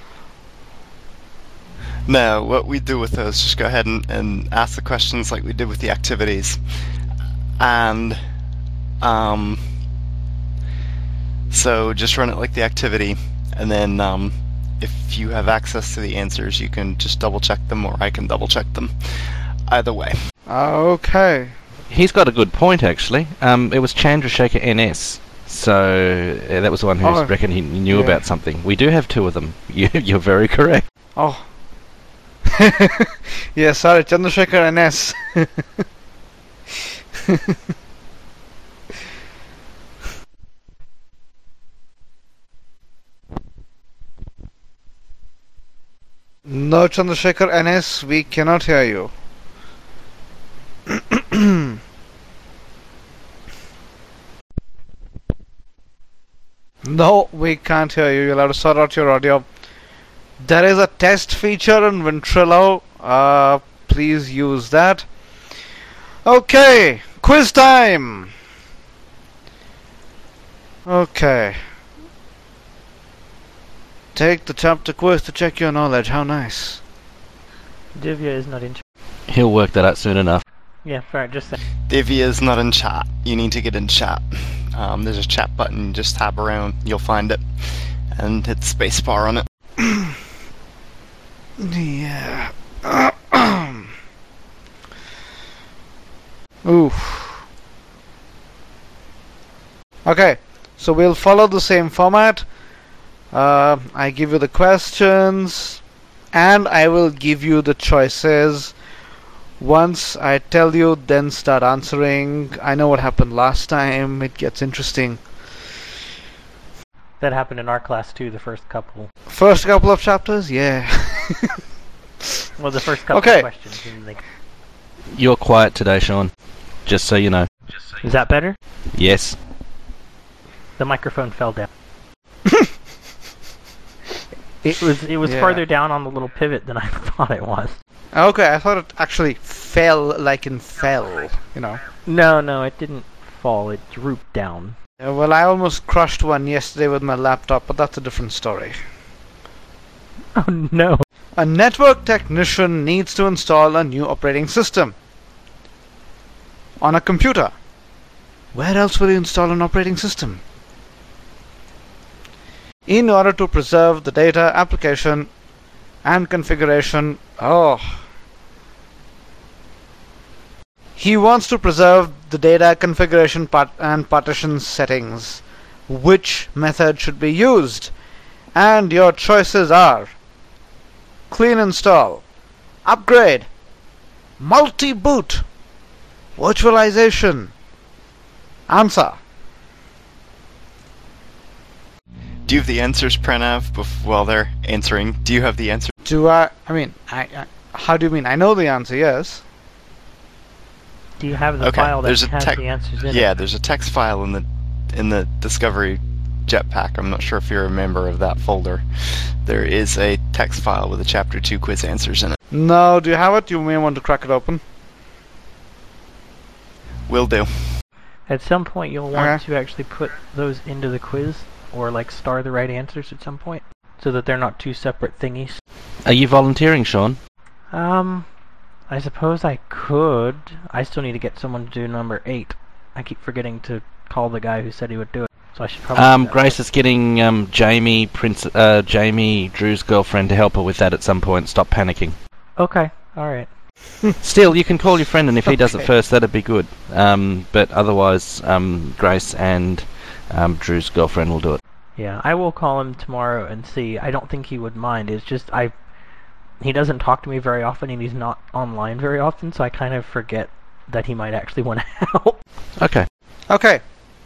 No, what we do with those, just go ahead and ask the questions like we did with the activities. And so just run it like the activity, and then if you have access to the answers, you can just double check them, or I can double check them. Either way. Okay. He's got a good point, actually. It was Chandrasekhar NS, so that was the one who reckoned he knew about something. We do have two of them. You're very correct. Oh. Yeah, sorry, Chandrasekhar NS. No, Chandrasekhar NS, we cannot hear you. No, we can't hear you. You'll have to sort out your audio. There is a test feature in Ventrilo. Please use that. Okay, quiz time. Okay. Take the chapter quiz to check your knowledge. How nice. Divya is not in. He'll work that out soon enough. Yeah, fair. Just that. Divya is not in chat. You need to get in chat. There's a chat button. Just tab around. You'll find it, and hit spacebar on it. Yeah. Oof. Okay, so we'll follow the same format. I give you the questions, and I will give you the choices. Once I tell you, then start answering. I know what happened last time. It gets interesting. That happened in our class too, the first couple. First couple of chapters? Yeah. Well, the first couple of questions. You're quiet today, Sean. Just so you know. Is that better? Yes. The microphone fell down. It was further down on the little pivot than I thought it was. Okay, I thought it actually fell, like in fell, you know. No, it didn't fall. It drooped down. Yeah, well, I almost crushed one yesterday with my laptop, but that's a different story. Oh no. A network technician needs to install a new operating system on a computer. Where else will you install an operating system? In order to preserve the data, application, and configuration. He wants to preserve the data, configuration, and partition settings. Which method should be used? And your choices are clean install, upgrade, multi-boot, virtualization. Answer. Do you have the answers, Pranav, while they're answering? Do you have the answer? How do you mean? I know the answer, yes. Do you have the file that has the answers in it? Yeah, there's a text file in the Discovery Jetpack. I'm not sure if you're a member of that folder. There is a text file with the Chapter 2 quiz answers in it. No, do you have it? You may want to crack it open. Will do. At some point, you'll want to actually put those into the quiz, or like star the right answers at some point, so that they're not two separate thingies. Are you volunteering, Sean? I suppose I could. I still need to get someone to do number 8. I keep forgetting to call the guy who said he would do it, so I should probably do that. Grace is getting Jamie, Drew's girlfriend, to help her with that at some point. Stop panicking. Okay, alright. Still, you can call your friend, and if he does it first, that'd be good. But otherwise, Grace and Drew's girlfriend will do it. Yeah, I will call him tomorrow and see. I don't think he would mind. It's just he doesn't talk to me very often, and he's not online very often, so I kind of forget that he might actually want to help. Okay. Okay.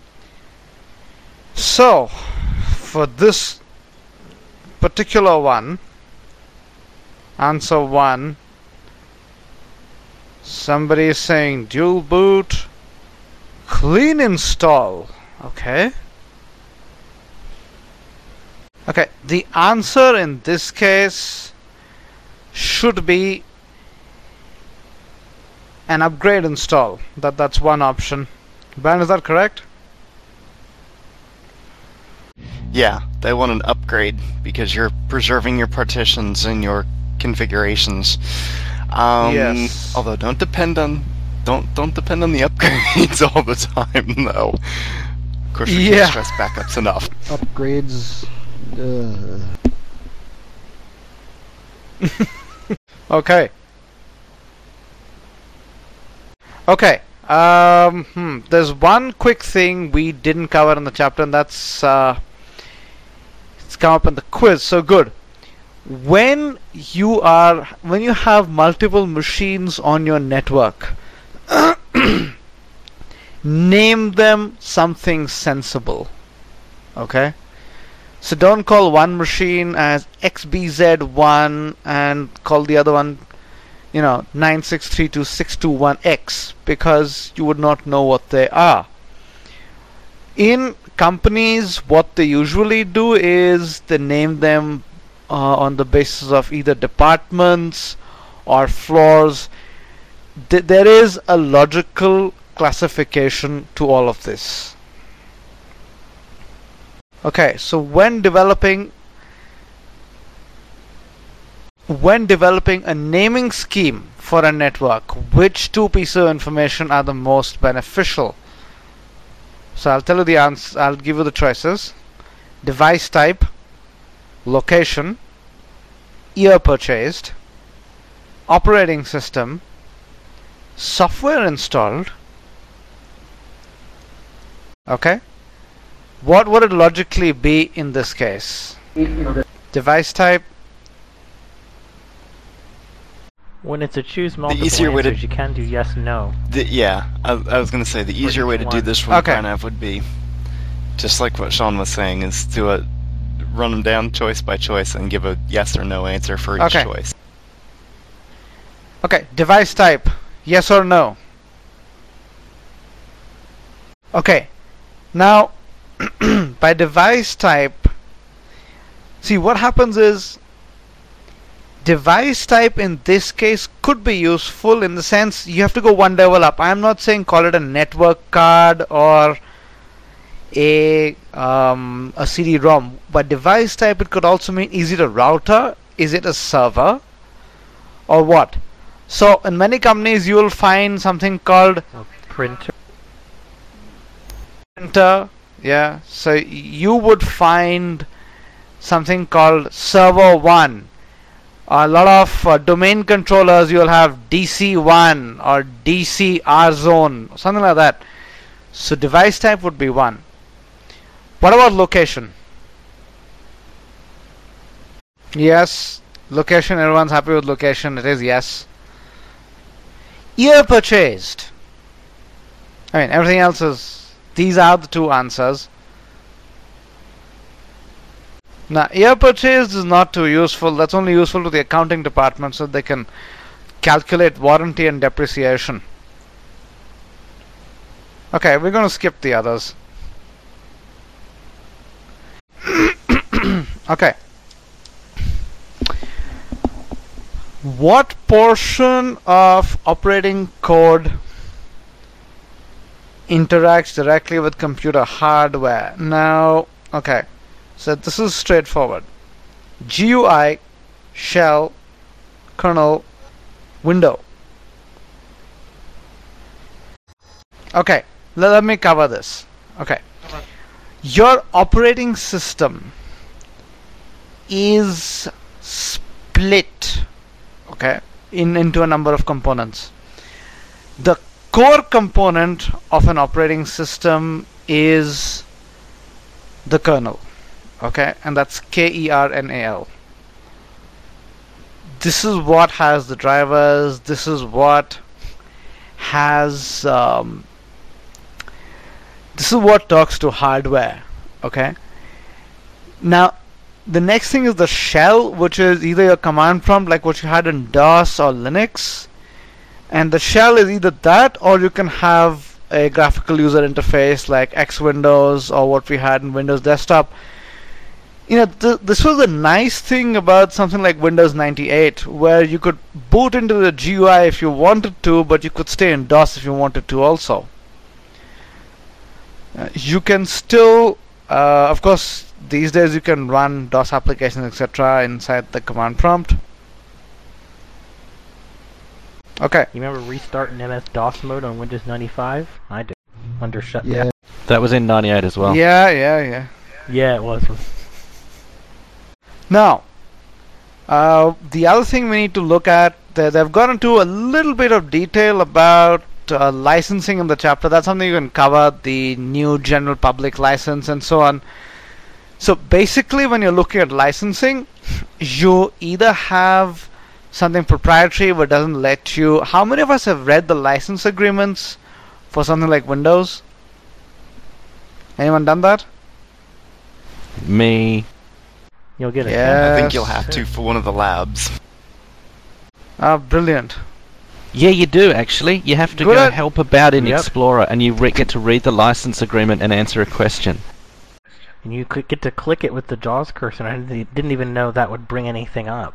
So, for this particular one, answer 1, somebody is saying dual boot, clean install. Okay. Okay, the answer in this case should be an upgrade install. That's one option. Ben, is that correct? Yeah, they want an upgrade because you're preserving your partitions and your configurations. Yes. Although don't depend on the upgrades all the time, though. Of course, we can't stress backups enough. Upgrades. Okay. Okay. There's one quick thing we didn't cover in the chapter, and that's it's come up in the quiz. So good. When you have multiple machines on your network, name them something sensible. Okay? So don't call one machine as XBZ1 and call the other one, 9632621X, because you would not know what they are. In companies, what they usually do is they name them on the basis of either departments or floors. There is a logical classification to all of this. Okay, so when developing a naming scheme for a network, which two pieces of information are the most beneficial? So I'll tell you the answer. I'll give you the choices: device type, location, year purchased, operating system, software installed. Okay? What would it logically be in this case? Device type. When it's a choose multiple answers, you can do yes, no. I was going to say the easier way to do this one kind of would be, just like what Sean was saying, is to run them down choice by choice and give a yes or no answer for each choice. Okay, device type, yes or no? Okay, now by device type, see what happens is device type in this case could be useful in the sense you have to go one level up. I am not saying call it a network card or a CD-ROM, but device type, it could also mean, is it a router, is it a server, or what? So in many companies you will find something called a printer. Yeah, so you would find something called server 1. A lot of domain controllers, you'll have DC1 or DC zone, something like that. So device type would be 1. What about location? Yes, location, everyone's happy with location, it is yes. Year purchased. I mean, everything else is, these are the two answers. Now, year purchased is not too useful. That's only useful to the accounting department so they can calculate warranty and depreciation. Okay, we're going to skip the others. Okay. What portion of operating code interacts directly with computer hardware. Now, okay, so this is straightforward. GUI, shell, kernel, window. Okay, let me cover this. Okay, your operating system is split, okay, into a number of components. The core component of an operating system is the kernel, okay, and that's KERNAL. This is what has the drivers. This is what has this is what talks to hardware, okay. Now the next thing is the shell, which is either your command prompt like what you had in DOS or Linux, and the shell is either that or you can have a graphical user interface like X Windows or what we had in Windows Desktop. You know, this was a nice thing about something like Windows 98, where you could boot into the GUI if you wanted to, but you could stay in DOS if you wanted to also. You can still, of course, these days you can run DOS applications, etc. inside the command prompt. Okay. You remember restarting MS-DOS mode on Windows 95? I did. Under shutdown. Yeah. That was in 98 as well. Yeah, yeah, yeah. Yeah, it was. Now, the other thing we need to look at, they've gone into a little bit of detail about licensing in the chapter. That's something you can cover, the new general public license and so on. So basically, when you're looking at licensing, you either have something proprietary but doesn't let you. How many of us have read the license agreements for something like Windows? Anyone done that? Me. You'll get it. I think you'll have to for one of the labs. Ah, brilliant. Yeah, you do actually. You have to go help about in Explorer, and you get to read the license agreement and answer a question. And you could get to click it with the JAWS cursor, and I didn't even know that would bring anything up.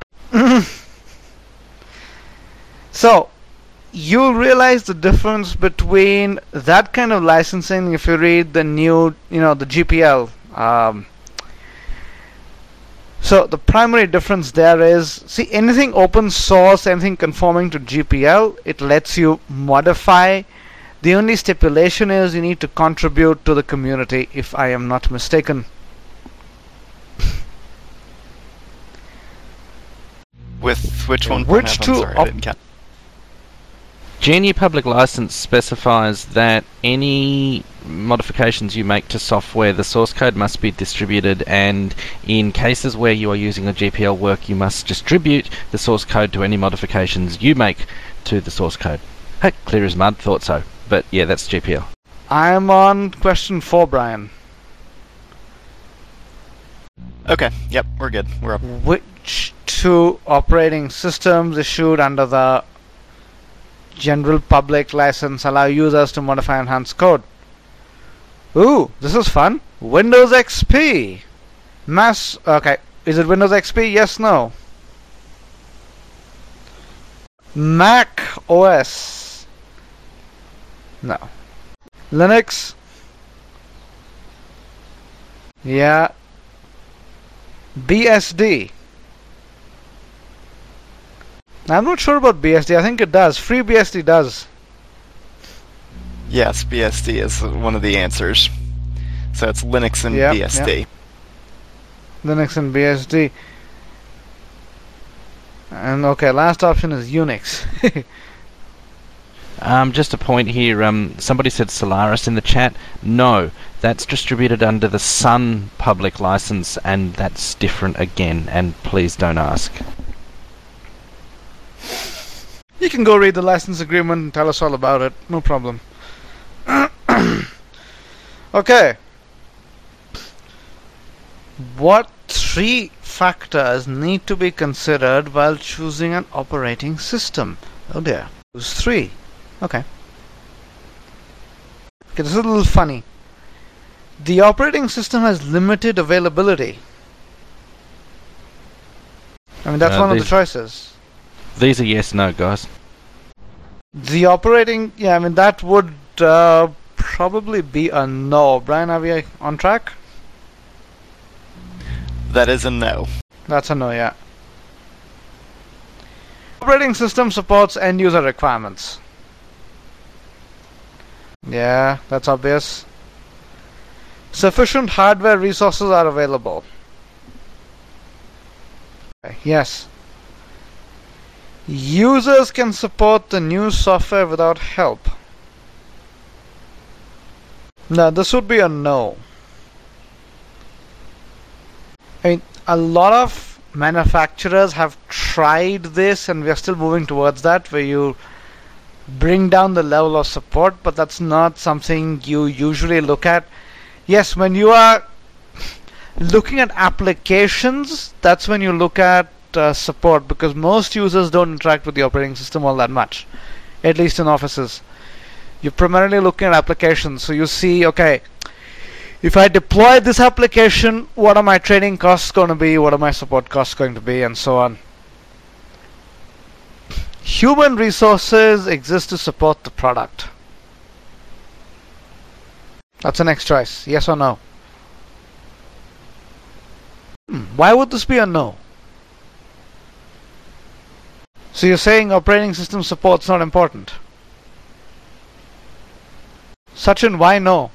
So, you'll realize the difference between that kind of licensing if you read the new, the GPL. So the primary difference there is, see, anything open source, anything conforming to GPL, it lets you modify. The only stipulation is you need to contribute to the community, if I am not mistaken. With which one? Which two? GNU Public License specifies that any modifications you make to software, the source code must be distributed, and in cases where you are using a GPL work, you must distribute the source code to any modifications you make to the source code. Heck, clear as mud, thought so. But yeah, that's GPL. I'm on question 4, Brian. Okay, yep, we're good. We're up. Which two operating systems issued under the general public license allow users to modify and enhance code? Ooh, this is fun. Windows XP. Okay, is it Windows XP? Yes, no. Mac OS. No. Linux. Yeah. BSD. I'm not sure about BSD. I think it does. FreeBSD does. Yes, BSD is one of the answers. So it's Linux and BSD. Yep. Linux and BSD. And okay, last option is Unix. Just a point here. Somebody said Solaris in the chat. No, that's distributed under the Sun public license, and that's different again. And please don't ask. You can go read the license agreement and tell us all about it. No problem. Okay. What 3 factors need to be considered while choosing an operating system? Oh dear. Choose 3. Okay. Okay, this is a little funny. The operating system has limited availability. I mean, that's one of the choices. These are yes, no, guys. The operating, that would probably be a no. Brian, are we on track? That is a no. That's a no, yeah. Operating system supports end user requirements. Yeah, that's obvious. Sufficient hardware resources are available. Yes. Users can support the new software without help. No, this would be a no. I mean, a lot of manufacturers have tried this, and we are still moving towards that, where you bring down the level of support, but that's not something you usually look at. Yes, when you are looking at applications, that's when you look at support, because most users don't interact with the operating system all that much, at least in offices. You're primarily looking at applications, so you see, okay, if I deploy this application, what are my training costs going to be, what are my support costs going to be, and so on. Human resources exist to support the product. That's the next choice, yes or no? Why would this be a no? So you're saying operating system support's not important? Sachin, why no?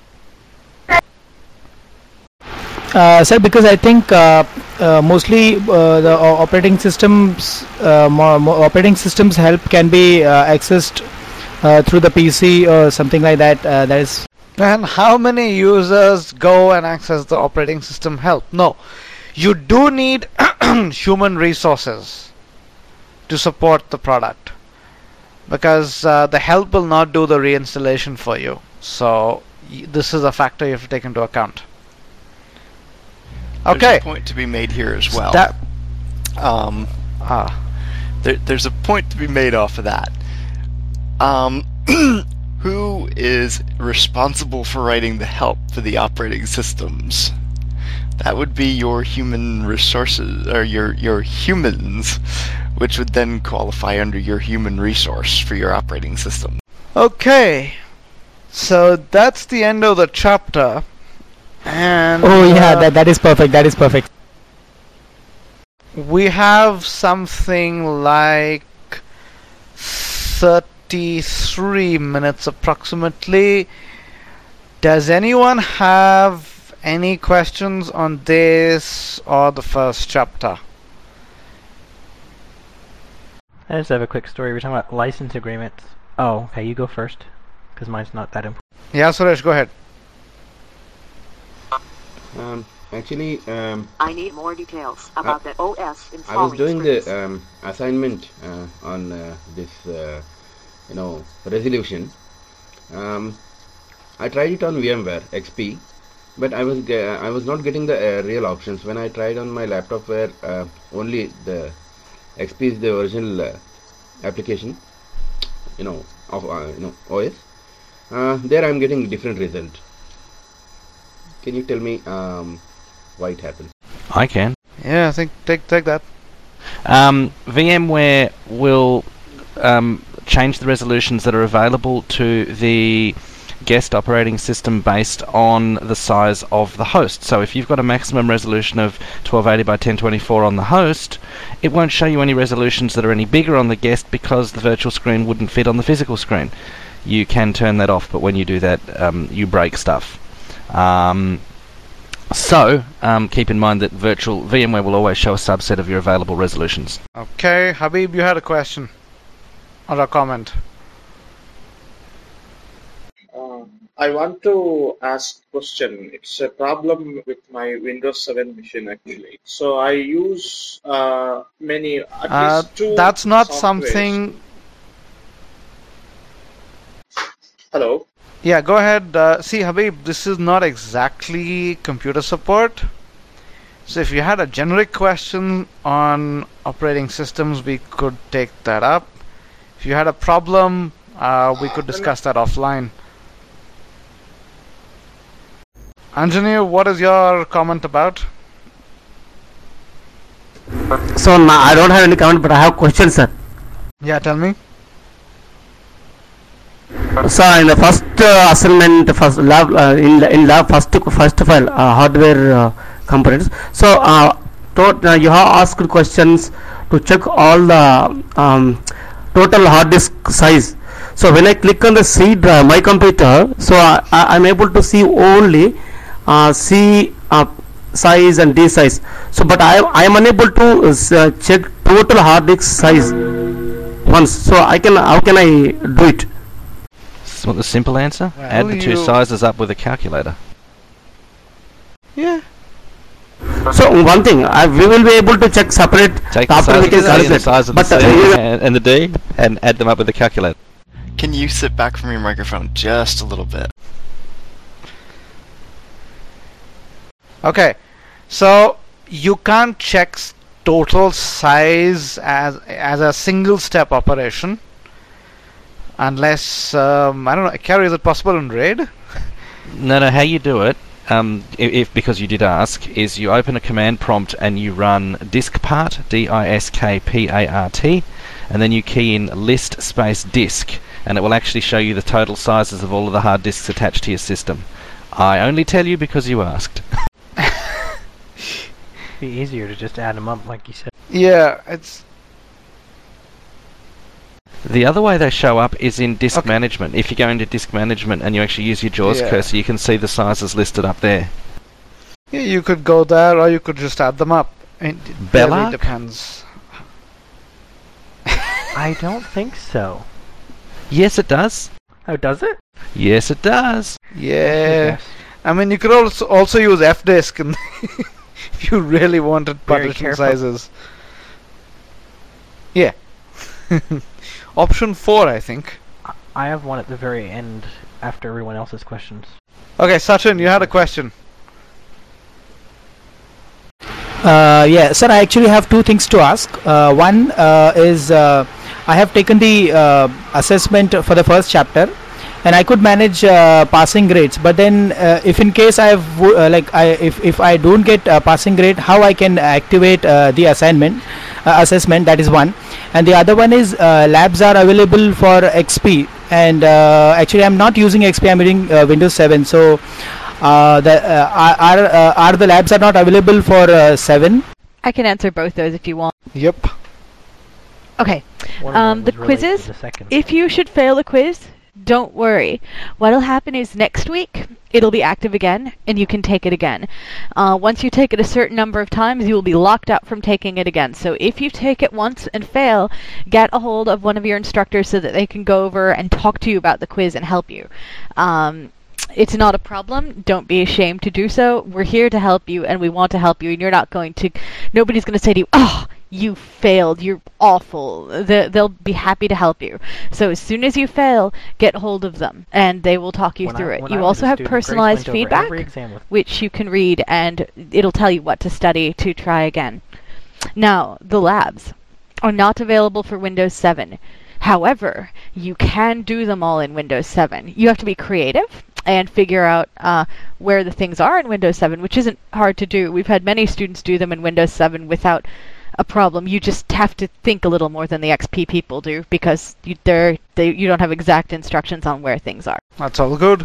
Sir, because I think mostly the operating systems help can be accessed through the PC or something like that. That is. And how many users go and access the operating system help? No, you do need human resources to support the product, because the help will not do the reinstallation for you. So this is a factor you have to take into account. Okay. There's a point to be made here as well. There's a point to be made off of that. Who is responsible for writing the help for the operating systems? That would be your human resources, or your humans, which would then qualify under your human resource for your operating system. Okay, so that's the end of the chapter. And oh yeah, that is perfect. That is perfect. We have something like 33 minutes approximately. Does anyone have any questions on this or the first chapter? I just have a quick story. We're talking about license agreements. Oh, okay, you go first, because mine's not that important. Yeah, Suresh, go ahead. Actually, I need more details about the OS installing. I was doing scripts. the assignment on this, resolution. I tried it on VMware XP, but I was not getting the real options. When I tried on my laptop, where only the XP is the original application, of OS. There I am getting different result. Can you tell me why it happened? I can. Yeah, I think take that. VMware will change the resolutions that are available to the guest operating system based on the size of the host. So if you've got a maximum resolution of 1280 by 1024 on the host, it won't show you any resolutions that are any bigger on the guest, because the virtual screen wouldn't fit on the physical screen. You can turn that off, but when you do that, you break stuff. So keep in mind that virtual VMware will always show a subset of your available resolutions. Okay, Habib, you had a question or a comment? I want to ask a question. It's a problem with my Windows 7 machine actually. So I use many, at least two. That's not softwares. something. Hello. Yeah, go ahead. See, Habib, this is not exactly computer support. So if you had a generic question on operating systems, we could take that up. If you had a problem, we could discuss that offline. Anjani, what is your comment about? So I don't have any comment, but I have questions, sir. Yeah, tell me. So in the first assignment, first lab in lab first file hardware components. So you have asked questions to check all the total hard disk size. So when I click on the C drive, my computer, so I'm able to see only C size and D size. So but I am unable to check total hard disk size once. So how can I do it? So the simple answer? Well, add the two sizes up with a calculator. Yeah. So one thing, we will be able to check separate Take the after size we of can the C and the calculate. size of the But C and the D and add them up with a calculator. Can you sit back from your microphone just a little bit? Okay, so you can't check total size as a single step operation unless I don't know. Carrie, is it possible in RAID? No, how you do it, if because you did ask, is you open a command prompt and you run diskpart, DISKPART, and then you key in list space disk, and it will actually show you the total sizes of all of the hard disks attached to your system. I only tell you because you asked. It'd be easier to just add them up, like you said. Yeah, it's. The other way they show up is in disk management. If you go into disk management and you actually use your JAWS cursor, you can see the sizes listed up there. Yeah, you could go there, or you could just add them up. It really Bellark? depends. I don't think so. Yes, it does. Oh, does it? Yes, it does. Yeah. I mean, you could also use fdisk and if you really wanted Very partition careful. sizes. Yeah. Option 4, I think. I have one at the very end after everyone else's questions. Okay, Sachin, you had a question. Yeah, sir, I actually have two things to ask. One is I have taken the assessment for the first chapter, and I could manage passing grades. But then, if in case if I don't get passing grade, how I can activate the assessment? That is one, and the other one is labs are available for XP, and actually I'm not using XP. I'm using Windows 7. So, are the labs are not available for 7? I can answer both those if you want. Yep. Okay. One of them The was related to quizzes, the second. if you should fail the quiz, don't worry. What'll happen is next week it'll be active again and you can take it again. Once you take it a certain number of times, you will be locked out from taking it again. So if you take it once and fail, get a hold of one of your instructors so that they can go over and talk to you about the quiz and help you. It's not a problem. Don't be ashamed to do so. We're here to help you and we want to help you, and nobody's going to say to you, "Oh, you failed, you're awful." They'll be happy to help you. So as soon as you fail, get hold of them and they will talk you through it. You also have personalized feedback, which you can read, and it'll tell you what to study to try again. Now, the labs are not available for Windows 7. However, you can do them all in Windows 7. You have to be creative and figure out where the things are in Windows 7, which isn't hard to do. We've had many students do them in Windows 7 without a problem. You just have to think a little more than the XP people do, because you don't have exact instructions on where things are. That's all good.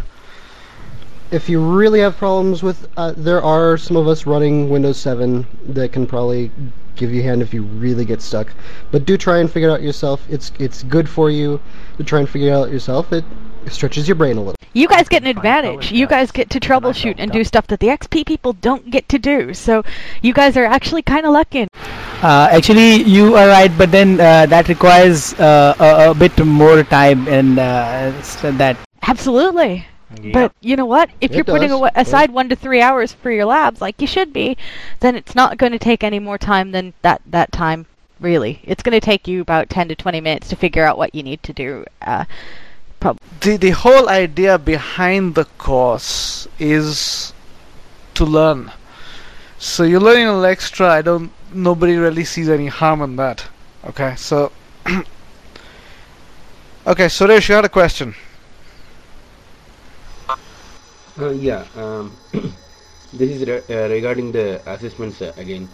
If you really have problems with, there are some of us running Windows 7 that can probably give you a hand if you really get stuck. But do try and figure it out yourself. It's good for you to try and figure it out yourself. It stretches your brain a little. You guys get an advantage. You guys get to troubleshoot and do stuff that the XP people don't get to do. So you guys are actually kind of lucky. Actually, you are right, but then that requires a bit more time, and that. Absolutely. Yeah. But you know what? If It you're putting does, aside 1 to 3 hours for your labs, like you should be, then it's not going to take any more time than that time, really. It's going to take you about 10 to 20 minutes to figure out what you need to do. The whole idea behind the course is to learn. So you're learning a little extra. Nobody really sees any harm in that. Okay, so okay, Suresh, you had a question. Yeah, this is regarding the assessments again.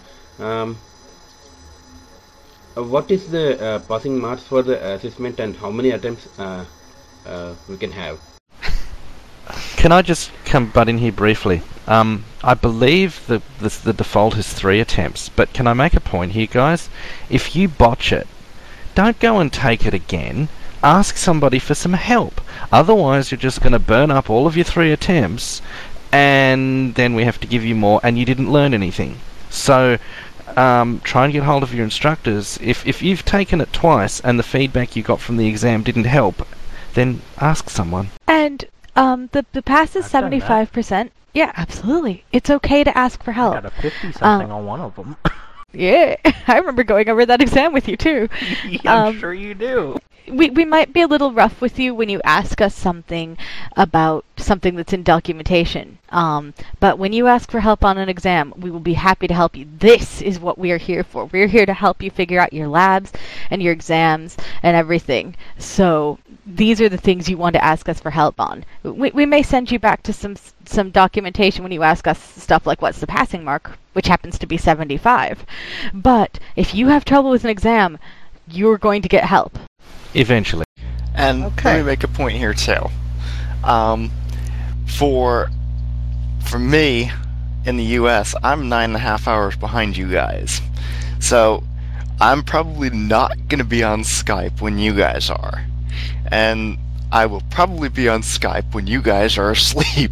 What is the passing marks for the assessment, and how many attempts we can have. Can I just butt in here briefly? I believe the default is 3 attempts, but can I make a point here, guys? If you botch it, don't go and take it again. Ask somebody for some help. Otherwise, you're just going to burn up all of your 3 attempts, and then we have to give you more, and you didn't learn anything. So, try and get hold of your instructors. If you've taken it twice and the feedback you got from the exam didn't help, then ask someone. And the pass is 75%. Yeah, absolutely. It's okay to ask for help. I got a 50-something on one of them. Yeah, I remember going over that exam with you too. I'm sure you do. We might be a little rough with you when you ask us something about something that's in documentation. But when you ask for help on an exam, we will be happy to help you. This is what we are here for. We're here to help you figure out your labs and your exams and everything. So these are the things you want to ask us for help on. We may send you back to some documentation when you ask us stuff like what's the passing mark, which happens to be 75. But if you have trouble with an exam, you're going to get help. Eventually. And let me make a point here too. For me, in the US, I'm 9.5 hours behind you guys. So I'm probably not going to be on Skype when you guys are. And I will probably be on Skype when you guys are asleep.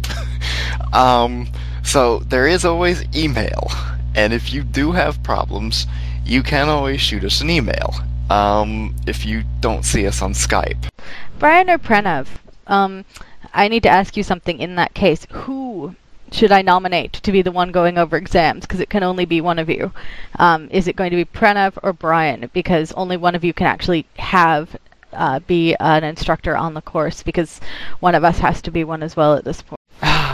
So there is always email. And if you do have problems, you can always shoot us an email. If you don't see us on Skype. Brian or Pranav, I need to ask you something in that case. Who should I nominate to be the one going over exams? Because it can only be one of you. Is it going to be Pranav or Brian? Because only one of you can actually be an instructor on the course, because one of us has to be one as well at this point.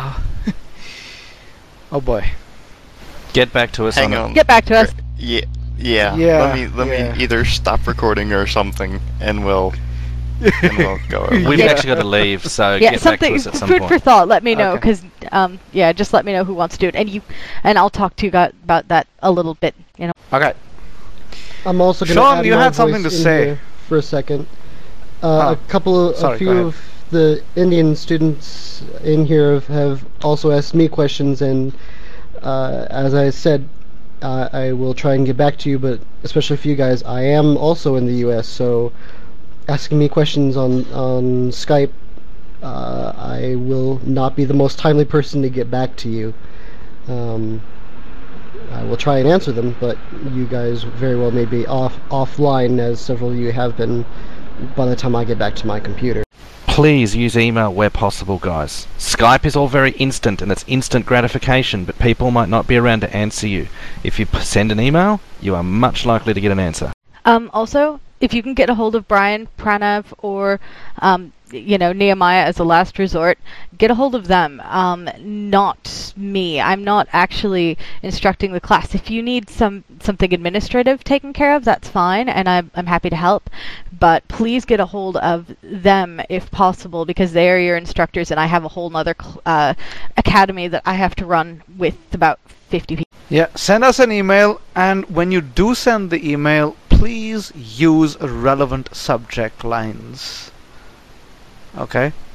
Oh boy. Get back to us. Hang on. Get back to us. Yeah. Let me either stop recording or something, and we'll go. We've actually got to leave, so get back to us at some point. Food for thought. Let me know, because just let me know who wants to do it, and I'll talk to you about that a little bit. Okay. I'm also going to Sean, add you my had something to voice in say here for a second. A few of the Indian students in here have also asked me questions, and as I said, I will try and get back to you, but especially for you guys, I am also in the US, so asking me questions on Skype, I will not be the most timely person to get back to you. I will try and answer them, but you guys very well may be offline, as several of you have been, by the time I get back to my computer. Please use email where possible, guys. Skype is all very instant, and it's instant gratification, but people might not be around to answer you. If you send an email, you are much likely to get an answer. Also, if you can get a hold of Brian, Pranav, or Nehemiah as a last resort, get a hold of them. Not me. I'm not actually instructing the class. If you need something administrative taken care of, that's fine, and I'm happy to help. But please get a hold of them if possible, because they are your instructors, and I have a whole nother academy that I have to run with about 50 people. Yeah, send us an email, and when you do send the email, please use relevant subject lines. Okay?